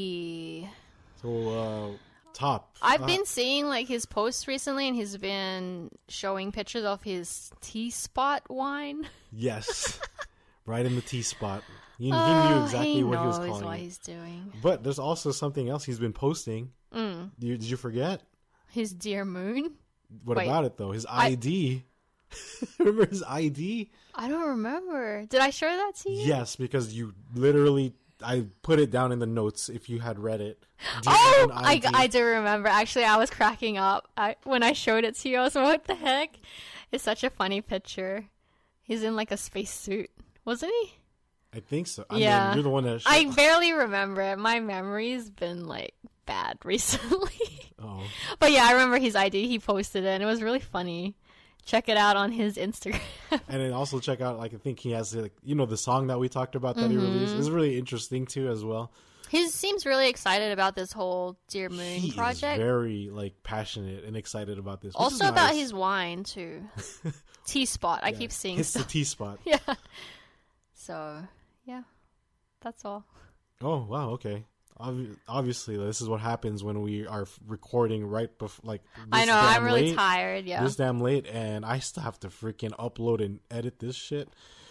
P. So uh, top. I've uh, been seeing like his posts recently, and he's been showing pictures of his T-spot wine. Yes, right in the T-spot. He, oh, he knew exactly he what he was knows calling what it. he's doing. But there's also something else he's been posting. Mm. You, did you forget? His Dear Moon? What Wait, about it, though? His I... I D. Remember his I D? I don't remember. Did I show that to you? Yes, because you literally... I put it down in the notes if you had read it. Dear Oh, Moon I, I D. I do remember. Actually, I was cracking up I, when I showed it to you. I was like, what the heck? It's such a funny picture. He's in like a space suit. Wasn't he? I think so. I yeah. mean, you're the one that... I barely remember it. My memory's been like bad recently. Oh. But yeah, I remember his I D. He posted it, and it was really funny. check it out on his Instagram. And then also check out, like, I think he has, like, you know, the song that we talked about that mm-hmm. he released is really interesting too as well. He seems really excited about this whole Dear Moon he project. Is very like passionate and excited about this. Also about nice. his wine too. T-spot. I yeah, keep seeing it's stuff. the T-spot. Yeah. So, yeah. That's all. Oh, wow, okay. Ob- obviously, this is what happens when we are recording right before, like, this I know, I'm really late, tired, yeah. This damn late, and I still have to freaking upload and edit this shit.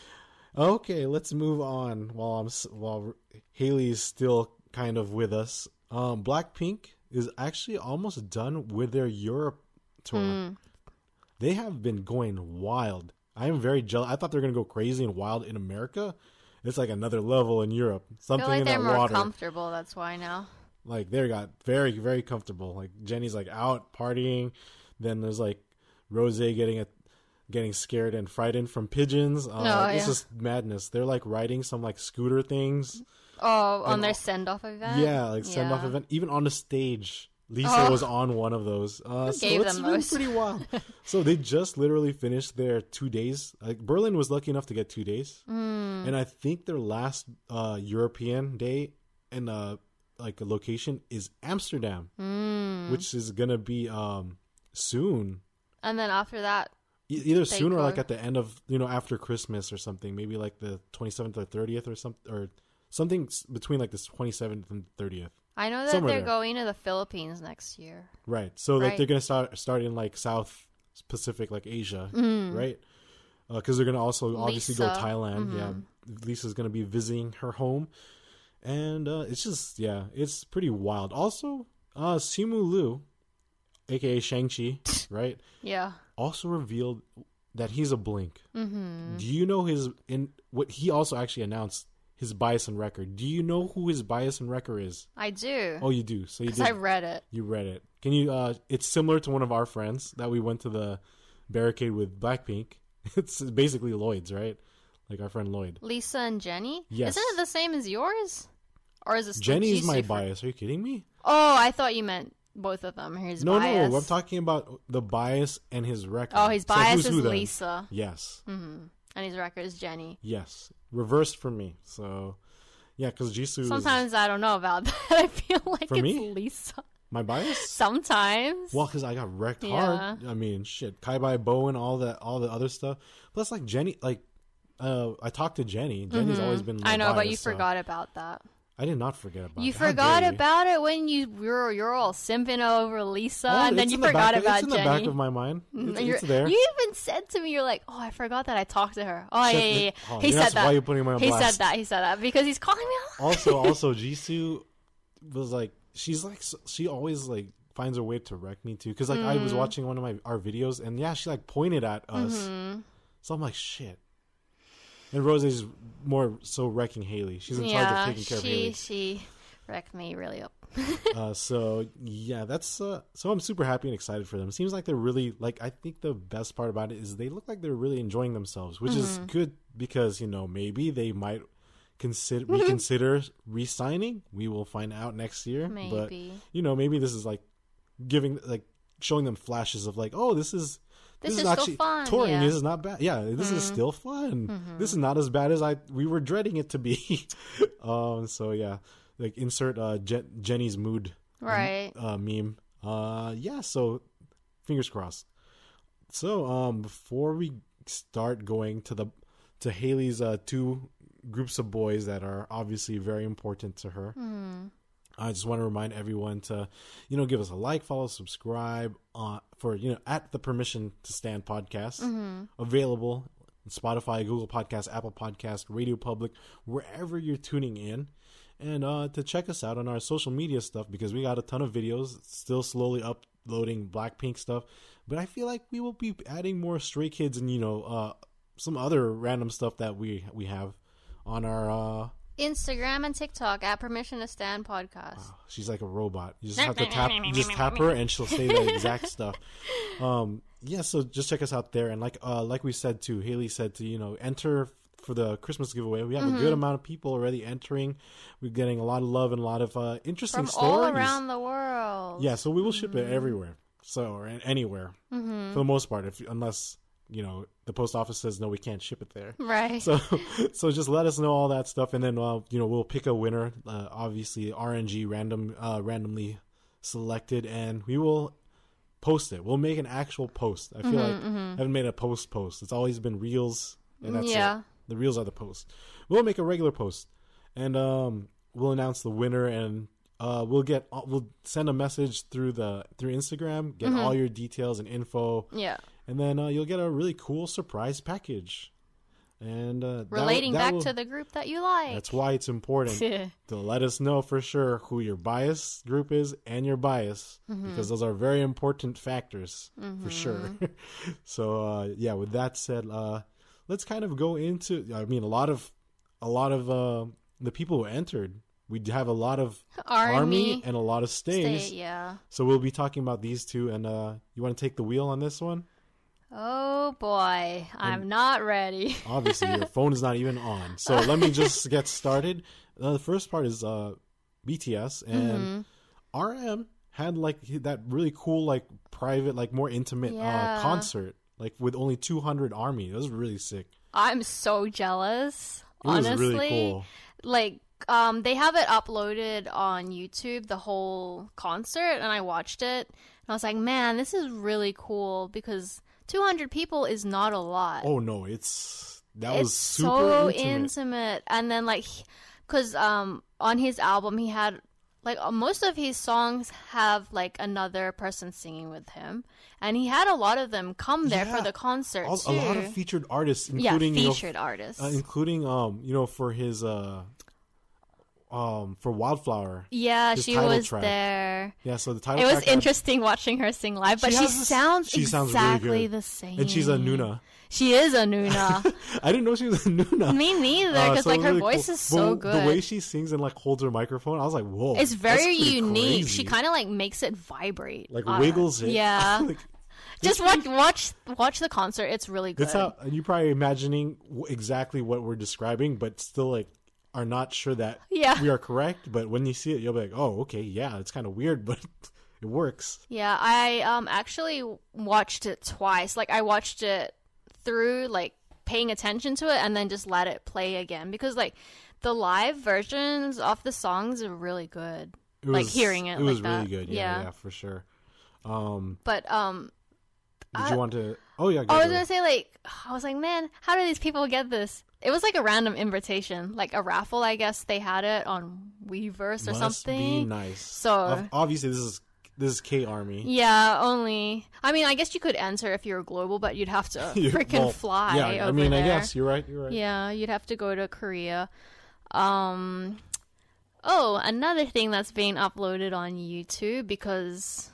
Okay, let's move on while I'm while Haley's still kind of with us. Um, Blackpink is actually almost done with their Europe tour. Mm. They have been going wild. I am very jealous. I thought they were gonna go crazy and wild in America. It's like another level in Europe. Something I feel like in they're that more water. Comfortable. That's why now. Like they got very very comfortable. Like Jennie's like out partying. Then there's like Rose getting a. Getting scared and frightened from pigeons. Uh, oh, yeah. It's just madness. They're like riding some like scooter things. Oh, on their send-off event? Yeah, like send-off yeah. event. Even on the stage, Lisa oh. was on one of those. Uh, Who so gave it's them been those? pretty wild. So they just literally finished their two days. Like Berlin was lucky enough to get two days. Mm. And I think their last uh, European day and uh, like a location is Amsterdam, mm. which is going to be um, soon. And then after that, either soon or like at the end of, you know, after Christmas or something, maybe like the twenty-seventh or thirtieth or something, or something between like the twenty-seventh and thirtieth. I know that Somewhere they're there. going to the Philippines next year. Right. So right. like they're going to start start in like South Pacific, like Asia, mm. right? Because uh, they're going to also obviously Lisa. go to Thailand. Mm-hmm. Yeah. Lisa's going to be visiting her home. And uh, it's just, yeah, it's pretty wild. Also, uh, Simu Liu, a k a. Shang-Chi, right? Yeah. Also revealed that he's a Blink. Mm-hmm. Do you know his in what he also actually announced his bias and record? Do you know who his bias and record is? I do. Oh, you do. So you did. I read it. You read it. Can you? Uh, it's similar to one of our friends that we went to the barricade with Blackpink. It's basically Lloyd's, right? Like our friend Lloyd. Lisa and Jennie. Yes. Isn't it the same as yours? Or is it Jennie's my for... bias? Are you kidding me? Oh, I thought you meant both of them. Here's no, bias. no. I'm talking about the bias and his record. Oh, his so bias is is then? Lisa. Yes. Mm-hmm. And his record is Jennie. Yes. Reversed for me. So, yeah, because Jisoo. Sometimes is... I don't know about that. I feel like for it's me? Lisa. My bias? Sometimes. Well, because I got wrecked yeah. hard. I mean, shit. Kai Bai Bowen, all that, all the other stuff. Plus, like Jennie, like uh, I talked to Jennie. Jennie's mm-hmm. always been. My I know, bias, but you so. forgot about that. I did not forget about you it. You forgot about it when you you're you're all simping over Lisa, oh, and then you forgot back, about Jennie. It's in Jennie. the back of my mind. It's, it's there. You even said to me, "You're like, oh, I forgot that I talked to her." Oh, yeah, yeah, yeah. Oh, he said that. Why you putting me on he blast. said that. He said that because he's calling me out. Also, also, Jisoo was like, she's like, she always like finds a way to wreck me too. Because like mm. I was watching one of my our videos, and yeah, she like pointed at us. Mm-hmm. So I'm like, shit. And Rosie's more so wrecking Haley. She's in yeah, charge of taking care she, of Haley. She wrecked me really up. uh, so yeah, that's uh, so I'm super happy and excited for them. Seems like they're really like. I think the best part about it is they look like they're really enjoying themselves, which mm-hmm. is good because you know maybe they might consider reconsider re-signing. We will find out next year. Maybe. But you know maybe this is like giving like showing them flashes of like, oh, this is. This, this is, is still actually fun. touring. Yeah. This is not bad. Yeah, this mm-hmm. is still fun. Mm-hmm. This is not as bad as I we were dreading it to be. um. So yeah, like insert uh Je- Jennie's mood right uh, meme. Uh. Yeah. So fingers crossed. So um before we start going to the to Haley's uh two groups of boys that are obviously very important to her. Mm. I just want to remind everyone to, you know, give us a like, follow, subscribe uh, for, you know, at the Permission to Stand podcast. Mm-hmm. Available on Spotify, Google Podcasts, Apple Podcasts, Radio Public, wherever you're tuning in. And uh, to check us out on our social media stuff because we got a ton of videos, still slowly uploading Blackpink stuff. But I feel like we will be adding more Stray Kids and, you know, uh, some other random stuff that we, we have on our... Uh, Instagram and TikTok at Permission to Stand podcast. Oh, she's like a robot. You just have to tap, you just tap her, and she'll say the exact stuff. Um, yeah, so just check us out there. And like, uh, like we said too, Haley said to you know enter for the Christmas giveaway. We have mm-hmm. a good amount of people already entering. We're getting a lot of love and a lot of uh, interesting from stories all around the world. Yeah, so we will ship mm-hmm. it everywhere, so or anywhere mm-hmm. for the most part. If unless you know, the post office says no, we can't ship it there. Right. So, so just let us know all that stuff, and then uh, you know, we'll pick a winner. Uh, obviously, R N G random, uh, randomly selected, and we will post it. We'll make an actual post. I feel mm-hmm, like mm-hmm. I haven't made a post post. It's always been reels, and that's yeah. it. The reels are the post. We'll make a regular post, and um, we'll announce the winner, and uh, we'll get we'll send a message through the through Instagram, get mm-hmm. all your details and info. Yeah. And then uh, you'll get a really cool surprise package. And uh, relating that, that back will, to the group that you like. That's why it's important to let us know for sure who your bias group is and your bias, mm-hmm. because those are very important factors mm-hmm. for sure. So uh, yeah, with that said, uh, let's kind of go into. I mean, a lot of a lot of uh, the people who entered. We have a lot of Army, Army and a lot of stays. Stay, yeah. So we'll be talking about these two. And uh, you want to take the wheel on this one? Oh boy, I'm and not ready. Obviously, your phone is not even on. So let me just get started. Uh, the first part is uh, B T S, and mm-hmm. R M had like that really cool, like private, like more intimate yeah. uh, concert, like with only two hundred Army. That was really sick. I'm so jealous. It honestly, was really cool. Like, um, they have it uploaded on YouTube, the whole concert, and I watched it, and I was like, man, this is really cool because two hundred people is not a lot. Oh no, it's that it's was super so intimate. intimate. And then like, because um on his album he had like most of his songs have like another person singing with him, and he had a lot of them come there yeah. for the concert All, too. A lot of featured artists, including yeah, featured you know, artists, uh, including um you know for his uh. Um, for Wildflower. Yeah, she was track. there. Yeah, so the title It was track interesting had... watching her sing live, but she, she sounds she exactly sounds really the same. And she's a Nuna. She is a Nuna. I didn't know she was a Nuna. Me neither, because uh, so like her really voice cool. is so but good. The way she sings and like holds her microphone, I was like, whoa. It's very unique. Crazy. She kind of like makes it vibrate. Like wiggles it. Yeah. like, Just watch watch watch the concert. It's really good. That's how, and you're probably imagining exactly what we're describing, but still like are not sure that yeah. we are correct. But when you see it, you'll be like, oh, okay, yeah, it's kind of weird, but it works. Yeah, I um actually watched it twice. Like I watched it through like paying attention to it and then just let it play again, because like the live versions of the songs are really good. It was, like hearing it, it was like really that. good. Yeah, yeah, yeah, for sure. Um, but um, did I, you want to? Oh yeah, go I was go. gonna say like I was like, man, how do these people get this? It was like a random invitation, like a raffle. I guess they had it on Weverse or Must something. Be nice. So obviously this is this is K Army. Yeah, only. I mean, I guess you could enter if you're global, but you'd have to freaking well, fly. Yeah, over I mean, there. I guess you're right. You're right. Yeah, you'd have to go to Korea. Um. Oh, another thing that's being uploaded on YouTube because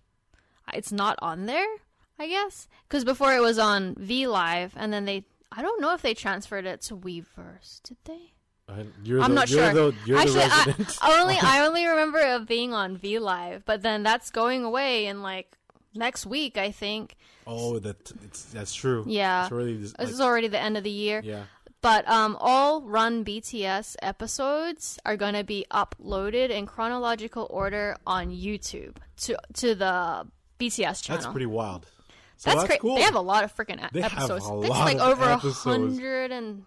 it's not on there, I guess. Because before it was on V Live, and then they, I don't know if they transferred it to Weverse. Did they? Uh, you're I'm the, not you're sure. The, you're Actually, the resident. I, I only I only remember it being on V Live, but then that's going away in like next week, I think. Oh, that it's, that's true. Yeah, it's already like, this is already the end of the year. Yeah. But um, all Run B T S episodes are going to be uploaded in chronological order on YouTube to to the B T S channel. That's pretty wild. So that's that's great. cool. They have a lot of freaking they episodes. Have a it's lot like of over a episodes. hundred and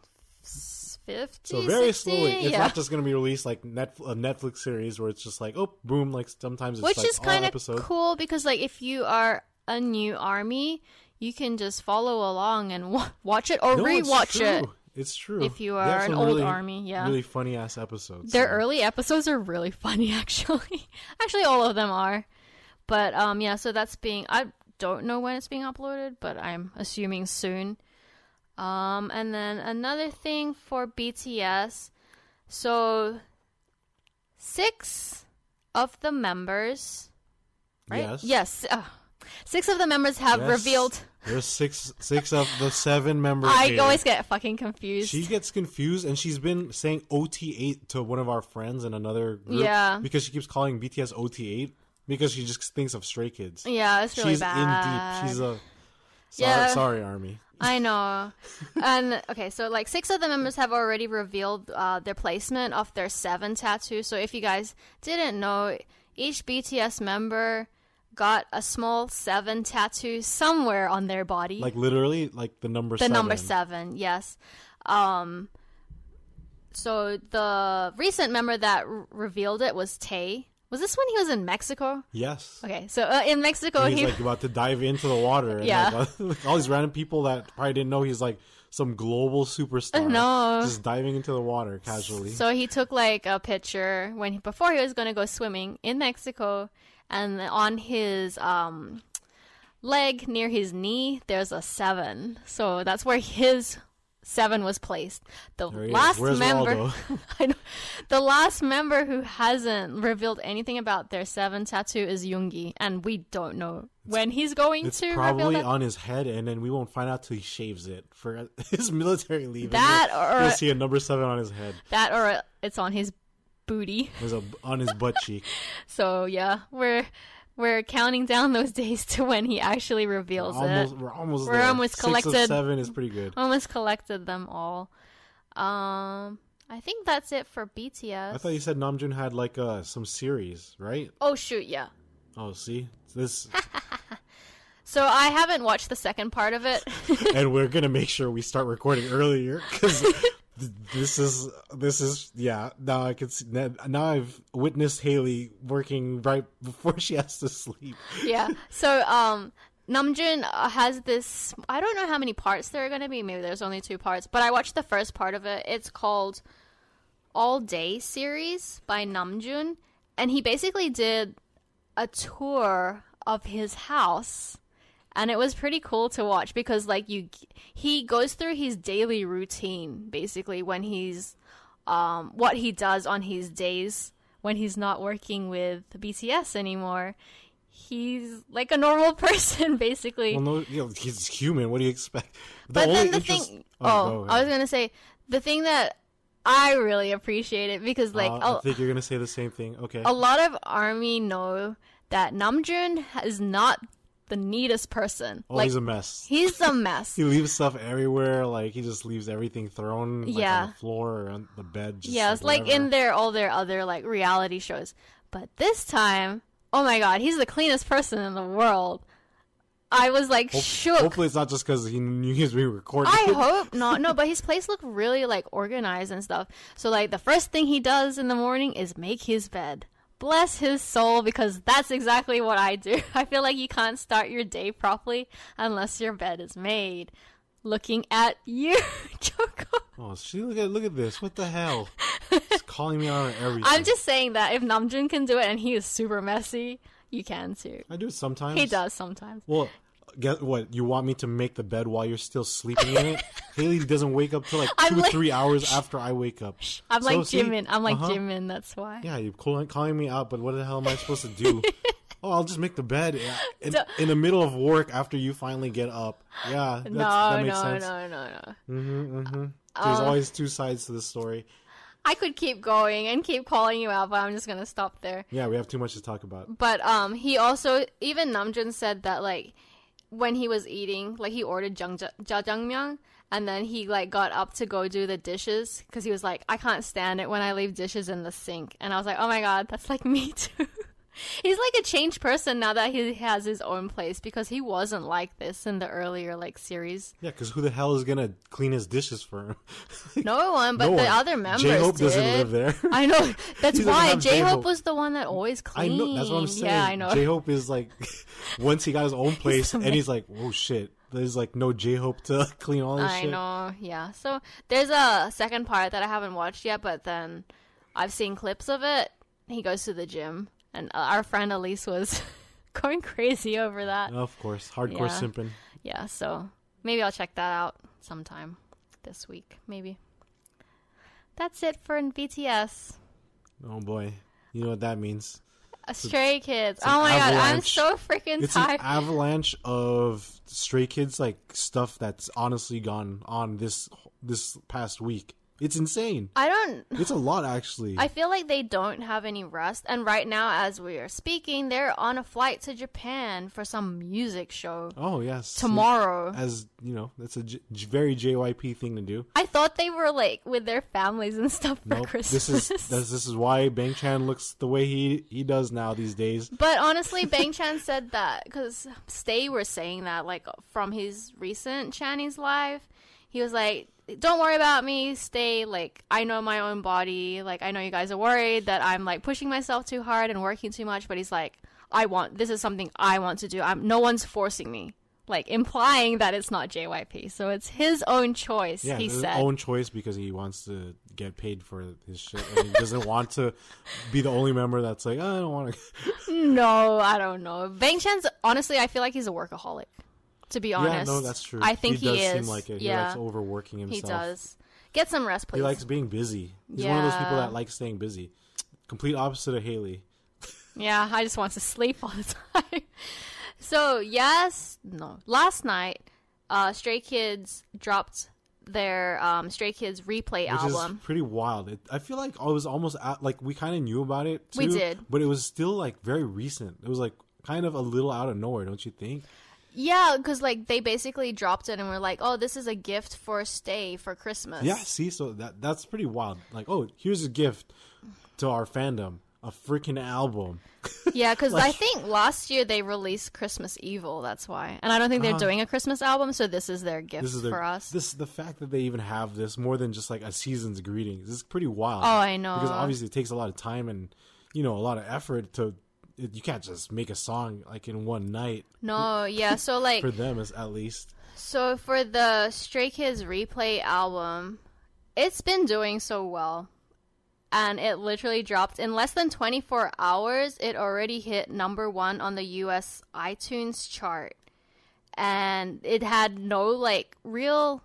fifty. So very sixty? slowly. It's yeah. not just going to be released like net, a Netflix series where it's just like, oh, boom. Like sometimes it's which like is kind of episodes. cool because like if you are a new Army, you can just follow along and w- watch it or no, rewatch it. It's true. If you are an old really, Army, yeah. Really funny ass episodes. Their so. early episodes are really funny, actually. Actually, all of them are. But um, yeah, so that's being. I don't know when it's being uploaded, but I'm assuming soon. Um, and then another thing for B T S. So six of the members, right? Yes. Yes. Uh, six of the members have yes. revealed. There's six six of the seven members. I here. always get fucking confused. She gets confused, and she's been saying O T eight to one of our friends in another group. Yeah. Because she keeps calling B T S O T eight because she just thinks of Stray Kids. Yeah, it's really she's bad. in deep. She's a sorry, Yeah. sorry Army. I know. And okay, so like six of the members have already revealed uh, their placement of their seven tattoo. So if you guys didn't know, each B T S member got a small seven tattoo somewhere on their body. Like literally, like the number the seven. number seven, yes. Um, so the recent member that r- revealed it was Tay. Was this when he was in Mexico? Yes. Okay, so uh, in Mexico, And he's he like about to dive into the water. And Yeah. like, all these random people that probably didn't know he's like some global superstar. No. Just diving into the water casually. So he took like a picture when he, before he was going to go swimming in Mexico, and on his um leg near his knee there's a seven. So that's where his seven was placed. The There he is. last Where's member Waldo? I know, the last member who hasn't revealed anything about their seven tattoo is Yoongi, and we don't know when he's going It's to reveal probably that. on his head, and then we won't find out till he shaves it for his military leave. That and or- you'll see a number seven on his head. That or it's on his booty. There's a on his butt cheek. So yeah, we're we're counting down those days to when he actually reveals Almost, it. we're almost We're there. almost Six of collected. seven is pretty good. Almost collected them all. Um, I think that's it for B T S. I thought you said Namjoon had like uh some series, right? Oh shoot, yeah. Oh, see this, So I haven't watched the second part of it. and we're gonna make sure we start recording earlier because this is this is yeah. Now I can see now I've witnessed Haley working right before she has to sleep. Yeah. So um Namjoon uh, has this, I don't know how many parts there are going to be. Maybe there's only two parts, but I watched the first part of it. It's called All Day series by Namjoon, and he basically did a tour of his house, and it was pretty cool to watch because like you he goes through his daily routine basically when he's um what he does on his days when he's not working with B T S anymore. He's like a normal person, basically. Well, no, you know, he's human. What do you expect? The but only then the interest- thing, Oh, oh, go I ahead. was gonna say the thing that I really appreciate it because like Uh, a, I think you're gonna say the same thing. Okay. a lot of ARMY know that Namjoon is not the neatest person. Oh, like he's a mess. he's a mess. He leaves stuff everywhere. Like he just leaves everything thrown like, Yeah. on the floor or on the bed. Just, Yeah, it's like wherever. in their all their other like reality shows. But this time, oh my god, he's the cleanest person in the world. I was like Ho- shook. Hopefully, it's not just because he knew he was being recorded. I hope not. No, but his place looked really like organized and stuff. So like the first thing he does in the morning is make his bed. Bless his soul, because that's exactly what I do. I feel like you can't start your day properly unless your bed is made. Looking at you, Choco. Oh, she look at look at this. What the hell? He's calling me out on everything. I'm just saying that if Namjoon can do it and he is super messy, you can too. I do it sometimes. He does sometimes. Well, guess what? You want me to make the bed while you're still sleeping in it? Haley doesn't wake up till like I'm two or like- three hours after I wake up. I'm So, like see? Jimin. I'm like Uh-huh. Jimin. That's why. Yeah, you're calling, calling me out, but what the hell am I supposed to do? Oh, I'll just make the bed in, Don't- in the middle of work after you finally get up. Yeah, that's, No, that makes no, sense. no, no, no. Mm-hmm, mm-hmm. There's Um, always two sides to this story. I could keep going and keep calling you out, but I'm just gonna stop there. Yeah, we have too much to talk about. But um, he also even Namjoon said that like when he was eating, like he ordered jang- jjajangmyeon, and then he like got up to go do the dishes because he was like, I can't stand it when I leave dishes in the sink, and I was like, oh my god, that's like me too. He's like a changed person now that he has his own place because he wasn't like this in the earlier like series. Yeah, because who the hell is gonna clean his dishes for him? No one, but No the one. other members J-Hope did. doesn't live there. I know. That's He doesn't why have J Hope J-Hope. was the one that always I cleaned. know. That's what I'm saying. Yeah, I know. J Hope is like, once he got his own place, the and man. he's like, oh shit, there's like no J Hope to clean all this I shit. know. Yeah. So there's a second part that I haven't watched yet, but then I've seen clips of it. He goes to the gym, and uh, our friend Elise was going crazy over that. Of course, hardcore Yeah. simping. Yeah. So maybe I'll check that out sometime this week. Maybe. That's it for B T S. Oh boy, you know what that means. Stray Kids. an Oh my god, I'm avalanche. so freaking It's tired. an avalanche of Stray Kids like stuff that's honestly gone on this this past week. It's insane. I don't... It's a lot, actually. I feel like they don't have any rest. And right now, as we are speaking, they're on a flight to Japan for some music show. Oh, yes. Tomorrow. As, you know, that's a J- very J Y P thing to do. I thought they were, like, with their families and stuff for nope. Christmas. This is this, this is why Bang Chan looks the way he, he does now these days. But honestly, Bang Chan said that, because Stay was saying that, like, from his recent Channy's Live. He was like, don't worry about me, Stay, like, I know my own body, like, I know you guys are worried that I'm, like, pushing myself too hard and working too much, but he's like, I want, this is something I want to do, I'm, no one's forcing me, like, implying that it's not J Y P, so it's his own choice, yeah, he his said. own choice because he wants to get paid for his shit, and he doesn't want to be the only member that's like, oh, I don't want to. No, I don't know. Bang Chan's, honestly, I feel like he's a workaholic. To be honest. Yeah, no, that's true. I think he, he, does is. seem like it. He yeah. likes overworking himself. He does. Get some rest, please. He likes being busy. He's yeah. one of those people that likes staying busy. Complete opposite of Haley. Yeah, I just want to sleep all the time. So, yes, no. Last night, uh, Stray Kids dropped their um, Stray Kids Replay Which album. is pretty wild. It, I feel like I was almost at, like we kind of knew about it too. We did. But it was still like very recent. It was like kind of a little out of nowhere, don't you think? Yeah, because like they basically dropped it and were like, "Oh, this is a gift for Stay for Christmas." Yeah, see, so that that's pretty wild. Like, oh, here's a gift to our fandom, a freaking album. Yeah, because like, I think last year they released Christmas Evil. That's why, and I don't think they're uh, doing a Christmas album, so this is their gift this is their, for us. This the fact that they even have this more than just like a season's greetings. This is pretty wild. Oh, I know. Because obviously it takes a lot of time and you know a lot of effort to. You can't just make a song like in one night. No, yeah, so like for them is at least. So for the Stray Kids Replay album, it's been doing so well. And it literally dropped in less than twenty-four hours. It already hit number one on the U S iTunes chart. And it had no like real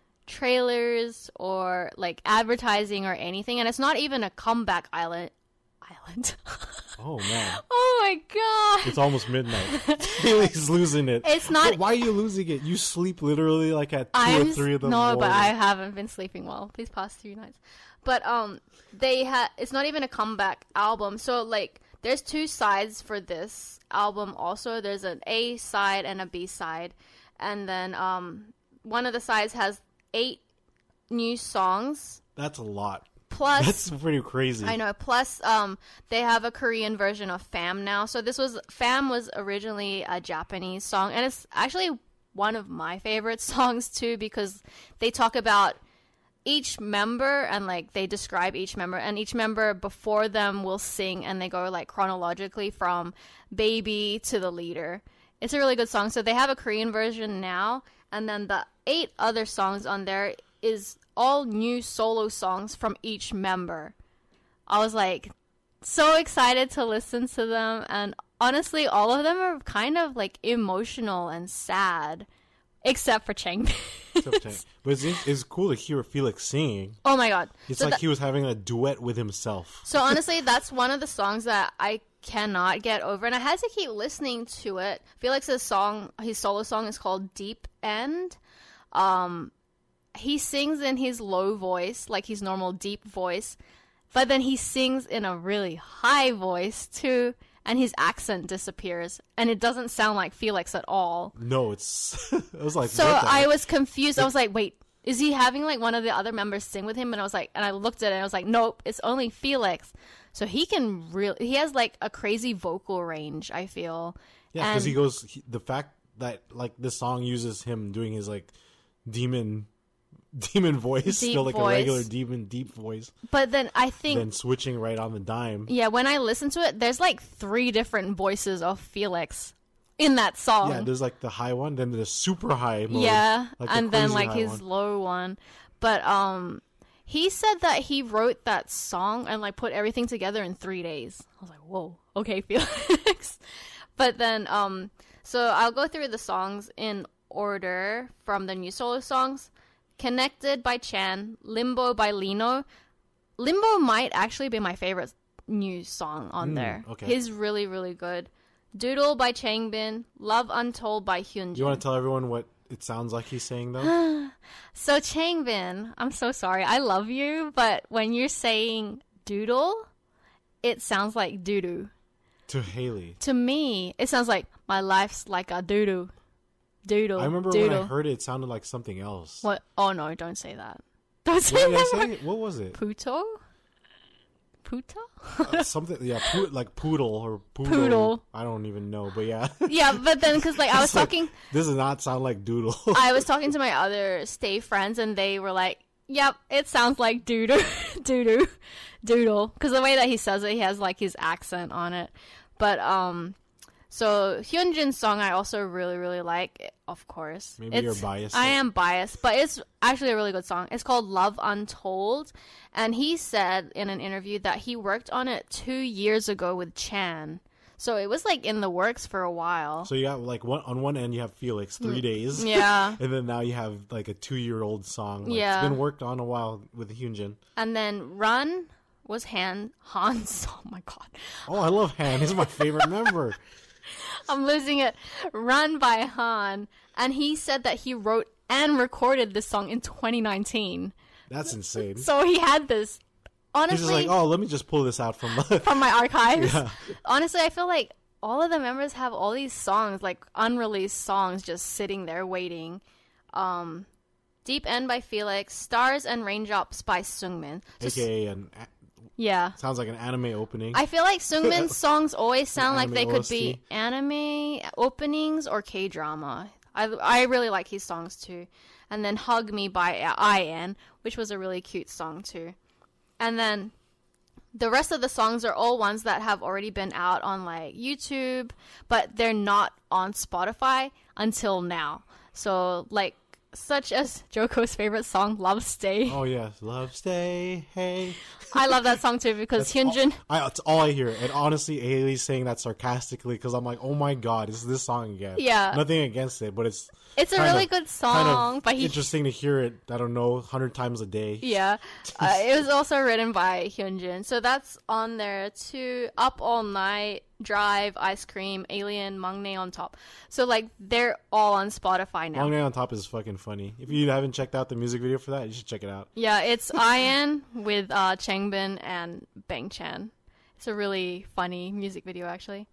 trailers or like advertising or anything. And it's not even a comeback island. Island. Oh man. Oh my god. It's almost midnight. Haley's losing it. It's not. But why are you losing it? You sleep literally like at two I'm, or three of the no, morning. but I haven't been sleeping well these past three nights. But um, they had. It's not even a comeback album. So like, there's two sides for this album. Also, there's an A side and a B side, and then um, one of the sides has eight new songs. That's a lot. Plus, that's pretty crazy. I know. Plus, um, they have a Korean version of Fam now. So this was Fam was originally a Japanese song, and it's actually one of my favorite songs too because they talk about each member and like they describe each member, and each member before them will sing, and they go like chronologically from baby to the leader. It's a really good song. So they have a Korean version now, and then the eight other songs on there is all new solo songs from each member. I was like so excited to listen to them, and honestly all of them are kind of like emotional and sad except for Chang. Except Chang. But it's, it's cool to hear Felix singing. Oh my god. It's so like that, he was having a duet with himself. So honestly that's one of the songs that I cannot get over, and I had to keep listening to it. Felix's song, his solo song is called Deep End. um He sings in his low voice, like his normal deep voice, but then he sings in a really high voice too, and his accent disappears, and it doesn't sound like Felix at all. No, it's... it was like... So I was confused. I was like, wait, is he having like one of the other members sing with him? And I was like, and I looked at it and I was like, nope, it's only Felix. So he can really, he has like a crazy vocal range, I feel. Yeah, because he goes, he, the fact that like this song uses him doing his like demon... demon voice, deep still like voice. a regular demon deep voice. But then I think then switching right on the dime. Yeah, when I listen to it, there's like three different voices of Felix in that song. Yeah, there's like the high one, then the super high mode. Yeah, like the and then crazy like high his one. low one. But um, he said that he wrote that song and like put everything together in three days. I was like, whoa, okay, Felix. But then um, so I'll go through the songs in order from the new solo songs. Connected by Chan, Limbo by Lino. Limbo might actually be my favorite new song on Mm, there. okay. He's really, really good. Doodle by Changbin, Love Untold by Hyunjin. You want to tell everyone what it sounds like he's saying though? So Changbin, I'm so sorry. I love you, but when you're saying doodle, it sounds like doo-doo. To Haley. To me, it sounds like my life's like a doo-doo. Doodle. I remember doodle. when I heard it, it sounded like something else. What? Oh no, don't say that. Don't say What did that. I say? What was it? Puto? Puto? Uh, something, yeah, pu- like poodle or poodle. Poodle. I don't even know, but yeah. Yeah, but then because like I was It's like, talking, this does not sound like doodle. I was talking to my other stay friends, and they were like, "Yep, it sounds like doodoo, doodoo, doodle." Because the way that he says it, he has like his accent on it. But um, so Hyunjin's song I also really really like. Of course, Maybe it's, you're biased. I am biased, but it's actually a really good song. It's called Love Untold, and he said in an interview that he worked on it two years ago with Chan. So it was like in the works for a while. So you got like one on one end you have Felix three days, Yeah. and then now you have like a two year old song. Like, Yeah. it's been worked on a while with Hyunjin. And then Run was Han Han's. Oh my god, Oh, I love Han. He's my favorite member. I'm losing it. Run by Han, and he said that he wrote and recorded this song in twenty nineteen. That's insane. So he had this. He's Honestly, just like, oh, let me just pull this out from the. from my archives. Yeah. Honestly, I feel like all of the members have all these songs, like unreleased songs, just sitting there waiting. Um, Deep End by Felix, Stars and Raindrops by Sungmin. Just- A K A an, yeah. sounds like an anime opening. I feel like Sungmin's songs always sound like anime they O could S be T. anime openings or K-drama. I, I really like his songs too. And then Hug Me by I N, which was a really cute song too. And then the rest of the songs are all ones that have already been out on like YouTube, but they're not on Spotify until now. So like such as Joko's favorite song, Love Stay. Oh yes, love stay hey. I love that song too because Hyunjin. I, that's all I hear. And honestly, Haley's saying that sarcastically because I'm like, oh my god, it's this song again. Yeah. Nothing against it, but it's It's a kind really of- good song, kind of but he interesting to hear it. I don't know, hundred times a day. yeah, uh, it was also written by Hyunjin, so that's on there too. Up All Night, Drive, Ice Cream, Alien, Mangne on Top. So like they're all on Spotify now. Long Night on Top is fucking funny. If you haven't checked out the music video for that, you should check it out. Yeah, it's Ian with uh, Changbin and Bang Chan. It's a really funny music video, actually.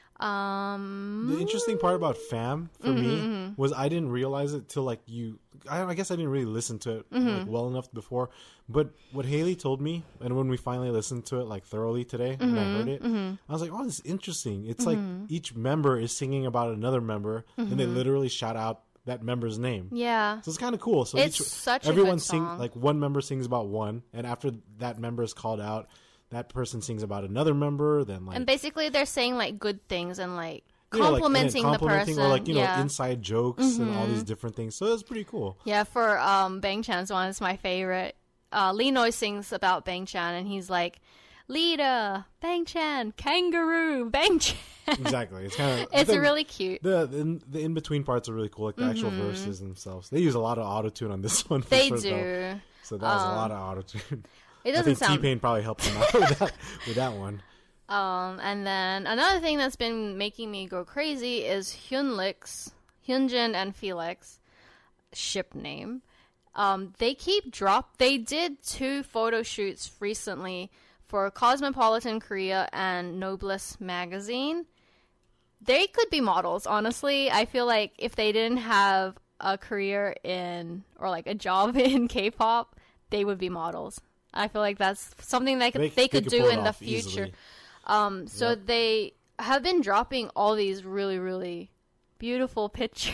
Um, The interesting part about Fam for Mm-hmm, me was I didn't realize it till like you. I, I guess I didn't really listen to it Mm-hmm. like, well enough before. But what Haley told me, and when we finally listened to it like thoroughly today, when I Mm-hmm, heard it, I was like, "Oh, this is interesting." It's like each member is singing about another member, and they literally shout out that member's name. yeah, So it's kind of cool. So It's each, such a everyone good sing song. like one member sings about one, and after that member is called out, that person sings about another member. Then like and basically they're saying like good things and like you know, like, and then complimenting the complimenting person. or like you know yeah. Mm-hmm. inside jokes and all these different things. So it's pretty cool. Yeah, for um, Bang Chan's one, it's my favorite. Uh, Lee Noi sings about Bang Chan, and he's like, Lita, Bang Chan, kangaroo, Bang Chan. Exactly. It's kind of It's really cute. the the in, the in between parts are really cool, like the actual verses themselves. They use a lot of auto tune on this one. For They sure, do. though. So that was a lot of auto tune. It I doesn't think sound. T Pain probably helped him out with that with that one. Um, and then another thing that's been making me go crazy is Hyunlix, Hyunjin and Felix, ship name. Um, they keep drop. They did two photo shoots recently for Cosmopolitan Korea and Noblesse magazine. They could be models, honestly. I feel like if they didn't have a career in or like a job in K-pop, they would be models. I feel like that's something that could, they, They- could they could do pull it in the off future. easily. Um, so Yep. they have been dropping all these really, really beautiful pictures.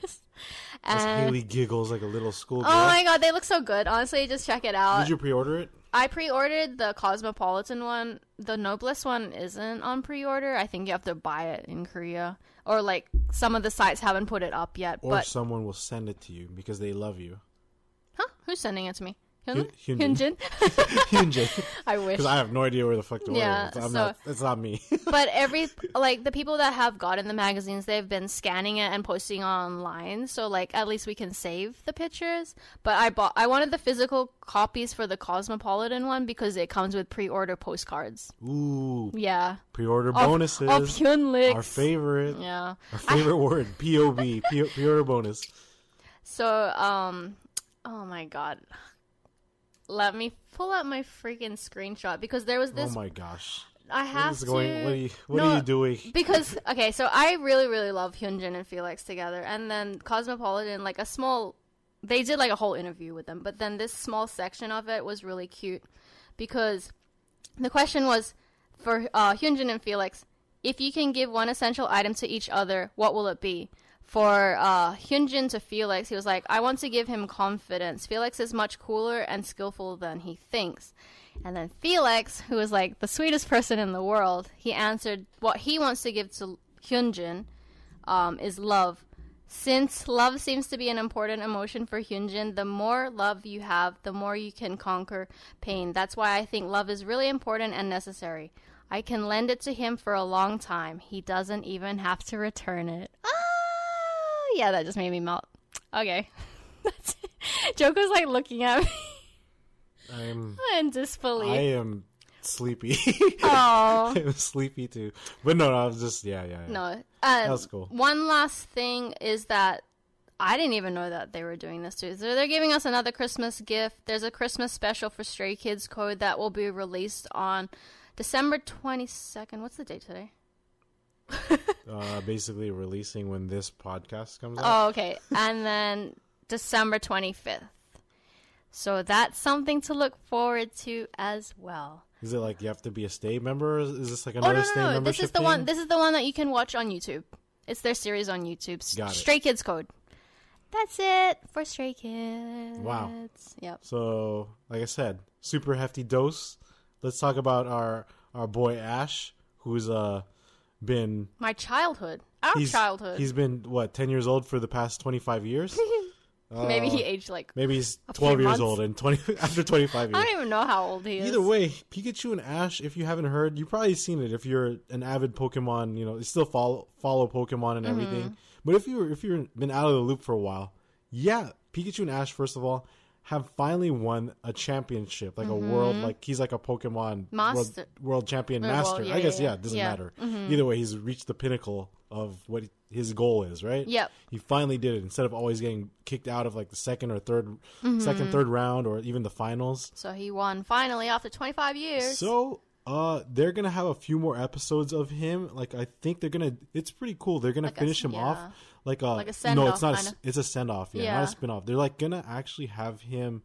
As and Haley giggles like a little schoolgirl. oh my god, they look so good. Honestly, just check it out. Did you pre-order it? I pre-ordered the Cosmopolitan one. The Noblesse one isn't on pre-order. I think you have to buy it in Korea, or like some of the sites haven't put it up yet. Or but someone will send it to you because they love you. huh? Who's sending it to me? Hyun- Hyun- Hyunjin. Hyunjin. Hyunjin. I wish. Because I have no idea where the fuck to order Yeah, it. I'm so- not, it's not me. But every like the people that have gotten the magazines, they've been scanning it and posting online. So like at least we can save the pictures. But I bought I wanted the physical copies for the Cosmopolitan one because it comes with pre-order postcards. Ooh. Yeah. Pre-order Of- bonuses. Of Hyunlix. Our favorite. Yeah. Our favorite word. P O B. P- pre-order bonus. So, um, oh my god. Let me pull up my freaking screenshot because there was this. Oh my gosh. I have what is to. Going, what are you, what no, are you doing? Because, okay, so I really, really love Hyunjin and Felix together. And then Cosmopolitan, like a small. They did like a whole interview with them. But then this small section of it was really cute. Because the question was for uh, Hyunjin and Felix, if you can give one essential item to each other, what will it be? For uh, Hyunjin to Felix, he was like, I want to give him confidence. Felix is much cooler and skillful than he thinks. And then Felix, who is like the sweetest person in the world, he answered what he wants to give to Hyunjin um, is love. Since love seems to be an important emotion for Hyunjin, the more love you have, the more you can conquer pain. That's why I think love is really important and necessary. I can lend it to him for a long time. He doesn't even have to return it. Ah, yeah, that just made me melt. Okay. That's it. Joko's like looking at me. I'm in disbelief. I am sleepy. Oh. I'm sleepy too. But no, no, I was just yeah, yeah. yeah. No. Um, that was cool. One last thing is that I didn't even know that they were doing this too. So they're giving us another Christmas gift. There's a Christmas special for Stray Kids Code that will be released on December twenty-second. What's the date today? uh, basically releasing when this podcast comes out. Oh, okay. And then December twenty-fifth. So that's something to look forward to as well. Is it like you have to be a Stay member? Or is this like Oh another no, Stay no, no! membership This is the thing? one. This is the one that you can watch on YouTube. It's their series on YouTube. Got it. Stray Kids Code. That's it for Stray Kids. Wow. Yep. So, like I said, super hefty dose. Let's talk about our our boy Ash, who's uh been My childhood. Our he's, childhood. He's been what ten years old for the past twenty five years. Maybe Uh, he aged like. Maybe he's a twelve few years months. old and twenty after twenty five I years. don't even know how old he is. Either way, Pikachu and Ash, if you haven't heard, you've probably seen it if you're an avid Pokemon, you know, you still follow follow Pokemon and everything. Mm-hmm. But if you're if you've been out of the loop for a while, yeah, Pikachu and Ash, first of all, have finally won a championship, like Mm-hmm. a world, like he's like a Pokemon Master. world, world champion Uh, master. well, yeah, I guess, yeah, yeah, it doesn't yeah. Mm-hmm. matter. Either way, he's reached the pinnacle of what his goal is, right? Yep. He finally did it instead of always getting kicked out of like the second or 3rd Mm-hmm. second, third round or even the finals. So he won finally after twenty-five years. So, uh, they're gonna have a few more episodes of him. Like, I think they're gonna. It's pretty cool. They're gonna Like a- finish him yeah. off. Like a, Like a no, send-off, it's not. A, kinda. it's a send off. Yeah, Yeah. not a spin off. They're like gonna actually have him,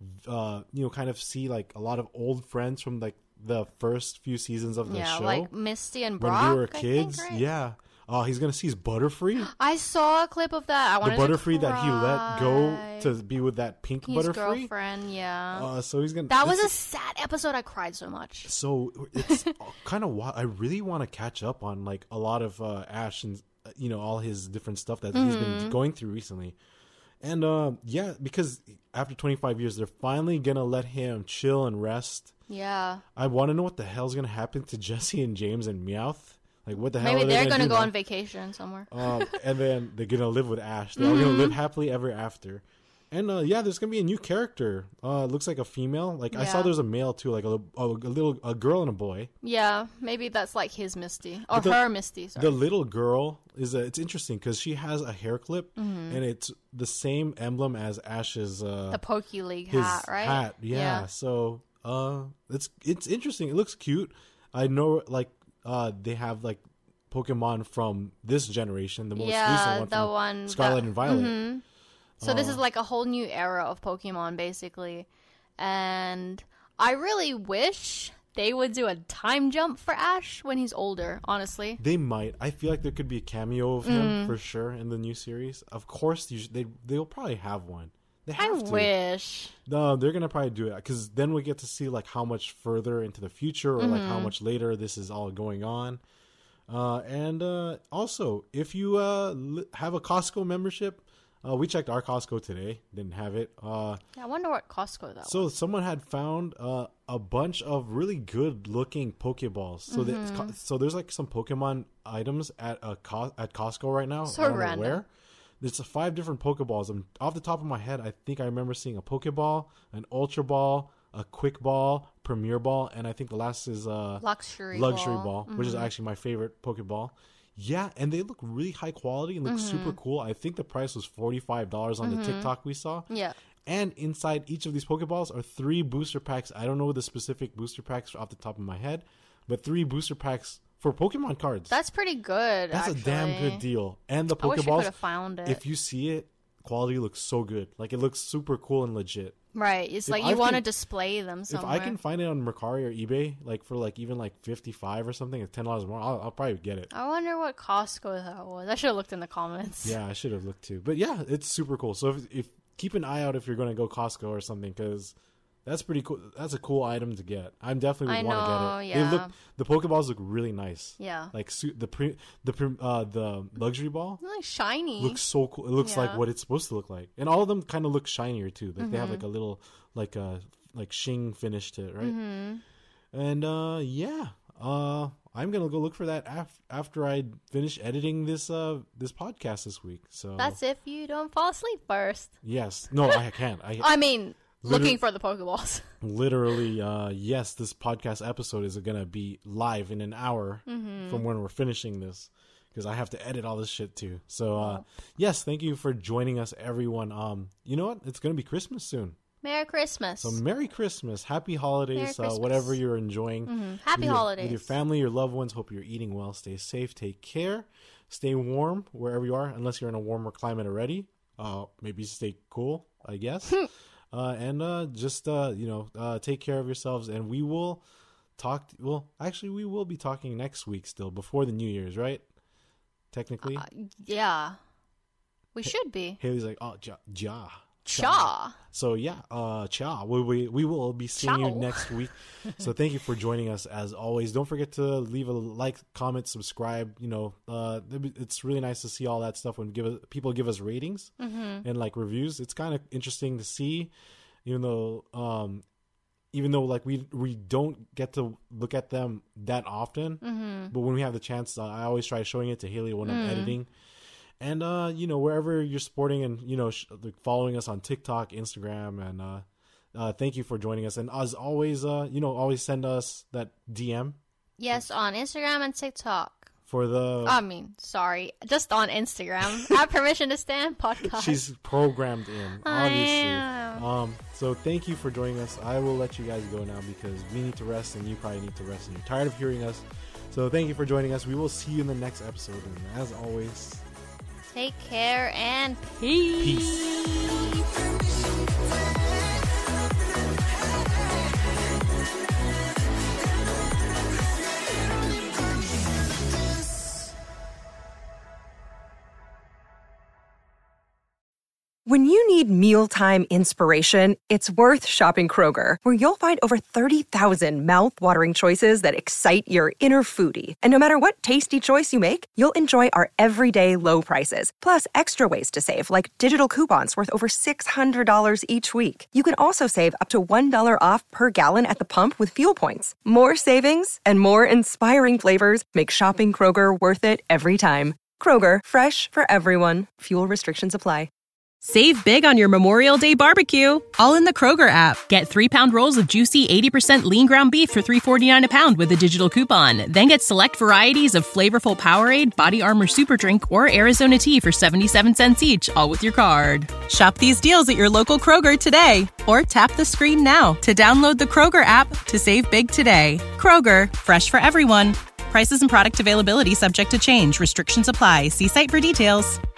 uh, you know, kind of see like a lot of old friends from like the first few seasons of the yeah, show like Misty and when Brock. we were I kids. think, right? Yeah. Uh, he's gonna see his Butterfree. I saw a clip of that. I The wanted to Butterfree that he let go cry. to be with that pink His Butterfree. girlfriend. Yeah. Uh, so he's gonna. that was it's- a sad episode. I cried so much. So it's kind of wild. I really want to catch up on like a lot of uh, Ash and uh, you know all his different stuff that he's Mm-hmm. been going through recently. And uh, yeah, because after twenty-five years, they're finally gonna let him chill and rest. Yeah. I want to know what the hell's gonna happen to Jesse and James and Meowth. Like what the hell? Maybe are they they're gonna, gonna do go now? on vacation somewhere. Um, and then they're gonna live with Ash. They're all gonna live happily ever after. And uh, yeah, there's gonna be a new character. Uh, looks like a female. Like I saw Yeah. there's a male too, like a, a, a little a girl and a boy. Yeah, maybe that's like his Misty or But the- her Misty. Sorry. The little girl is a, it's interesting because she has a hair clip and it's the same emblem as Ash's uh, the Poke League his hat, right? hat. Yeah. So uh, it's it's interesting. It looks cute. I know like uh, they have like Pokemon from this generation, the most Yeah, recent one the from one Scarlet that- and Violet. Mhm. So this Uh, is like a whole new era of Pokemon, basically. And I really wish they would do a time jump for Ash when he's older, honestly. They might. I feel like there could be a cameo of Mm. him for sure in the new series. Of course, you sh- they they'll probably have one. They I have to. wish. No, they're gonna probably do it because then we get to see like how much further into the future or like Mm-hmm. how much later this is all going on. Uh, and uh, also, if you uh, li- have a Costco membership, uh, we checked our Costco today, didn't have it. Uh, Yeah, I wonder what Costco that so was. someone had found uh, a bunch of really good looking Pokeballs. So Mm-hmm. that so there's like some Pokemon items at a Co- at Costco right now. So I don't know random. where. There's five different Pokeballs. And off the top of my head, I think I remember seeing a Pokeball, an Ultra Ball, a Quick Ball, Premier Ball, and I think the last is uh, Luxury Luxury Ball. Ball, which is actually my favorite Pokeball. Yeah, and they look really high quality and look mm-hmm. super cool. I think the price was forty-five dollars on mm-hmm. the TikTok we saw. Yeah. And inside each of these Pokeballs are three booster packs. I don't know the specific booster packs off the top of my head, but three booster packs for Pokemon cards. That's pretty good, That's actually. a damn good deal. And the Pokeballs, I wish we could have found it. If you see it, quality looks so good. Like, it looks super cool and legit. Right. It's if like you want to display them somewhere. If I can find it on Mercari or eBay, like for like even like fifty-five or something, it's ten dollars more, I'll, I'll probably get it. I wonder what Costco that was. I should have looked in the comments. Yeah, I should have looked too. But yeah, it's super cool. So if, if keep an eye out if you're going to go Costco or something, because that's pretty cool. That's a cool item to get. I'm definitely would want to get it. Yeah. They look, the Pokeballs look really nice. Yeah. Like the pre, the pre, uh, the luxury ball. It's like shiny. Looks so cool. It looks yeah. like what it's supposed to look like, and all of them kind of look shinier too. Like mm-hmm. they have like a little like a like shing finish to it, right? Mm-hmm. And uh, yeah, uh, I'm gonna go look for that af- after I finish editing this uh this podcast this week. So that's if you don't fall asleep first. Yes. No, I can't. I. I mean. Liter- Looking for the Pokeballs. Literally, uh, yes, this podcast episode is going to be live in an hour mm-hmm. from when we're finishing this, because I have to edit all this shit too. So, uh, yes, thank you for joining us, everyone. Um, you know what? It's going to be Christmas soon. Merry Christmas. So, Merry Christmas. Happy holidays. Christmas. Uh, whatever you're enjoying. Mm-hmm. Happy with holidays. Your, with your family, your loved ones. Hope you're eating well. Stay safe. Take care. Stay warm wherever you are, unless you're in a warmer climate already. Uh, maybe stay cool, I guess. Uh, and uh, just, uh, you know, uh, take care of yourselves. And we will talk. T- well, actually, we will be talking next week still, before the New Year's, right? Technically. Uh, yeah. We ha- should be. Haley's like, oh, ja. ja. Cha. So, yeah, uh, cha. We, we, we will be seeing Ciao. you next week. So, thank you for joining us, as always. Don't forget to leave a like, comment, subscribe. You know, uh, it's really nice to see all that stuff when give us, people give us ratings mm-hmm. and, like, reviews. It's kind of interesting to see, even though, um, even though, like, we we don't get to look at them that often. Mm-hmm. But when we have the chance, uh, I always try showing it to Haley when mm. I'm editing. And, uh, you know, wherever you're sporting and, you know, sh- following us on TikTok, Instagram, and uh, uh, thank you for joining us. And as always, uh, you know, always send us that D M. Yes, on Instagram and TikTok. For the... I mean, sorry, just on Instagram. At Permission to Stand podcast. She's programmed in, obviously. I am. Um, so thank you for joining us. I will let you guys go now because we need to rest and you probably need to rest and you're tired of hearing us. So thank you for joining us. We will see you in the next episode. And as always... Take care and peace. Peace. When you need mealtime inspiration, it's worth shopping Kroger, where you'll find over thirty thousand mouth-watering choices that excite your inner foodie. And no matter what tasty choice you make, you'll enjoy our everyday low prices, plus extra ways to save, like digital coupons worth over six hundred dollars each week. You can also save up to one dollar off per gallon at the pump with fuel points. More savings and more inspiring flavors make shopping Kroger worth it every time. Kroger, fresh for everyone. Fuel restrictions apply. Save big on your Memorial Day barbecue, all in the Kroger app. Get three-pound rolls of juicy eighty percent lean ground beef for three forty-nine a pound with a digital coupon. Then get select varieties of flavorful Powerade, Body Armor Super Drink, or Arizona tea for seventy-seven cents each, all with your card. Shop these deals at your local Kroger today, or tap the screen now to download the Kroger app to save big today. Kroger, fresh for everyone. Prices and product availability subject to change. Restrictions apply. See site for details.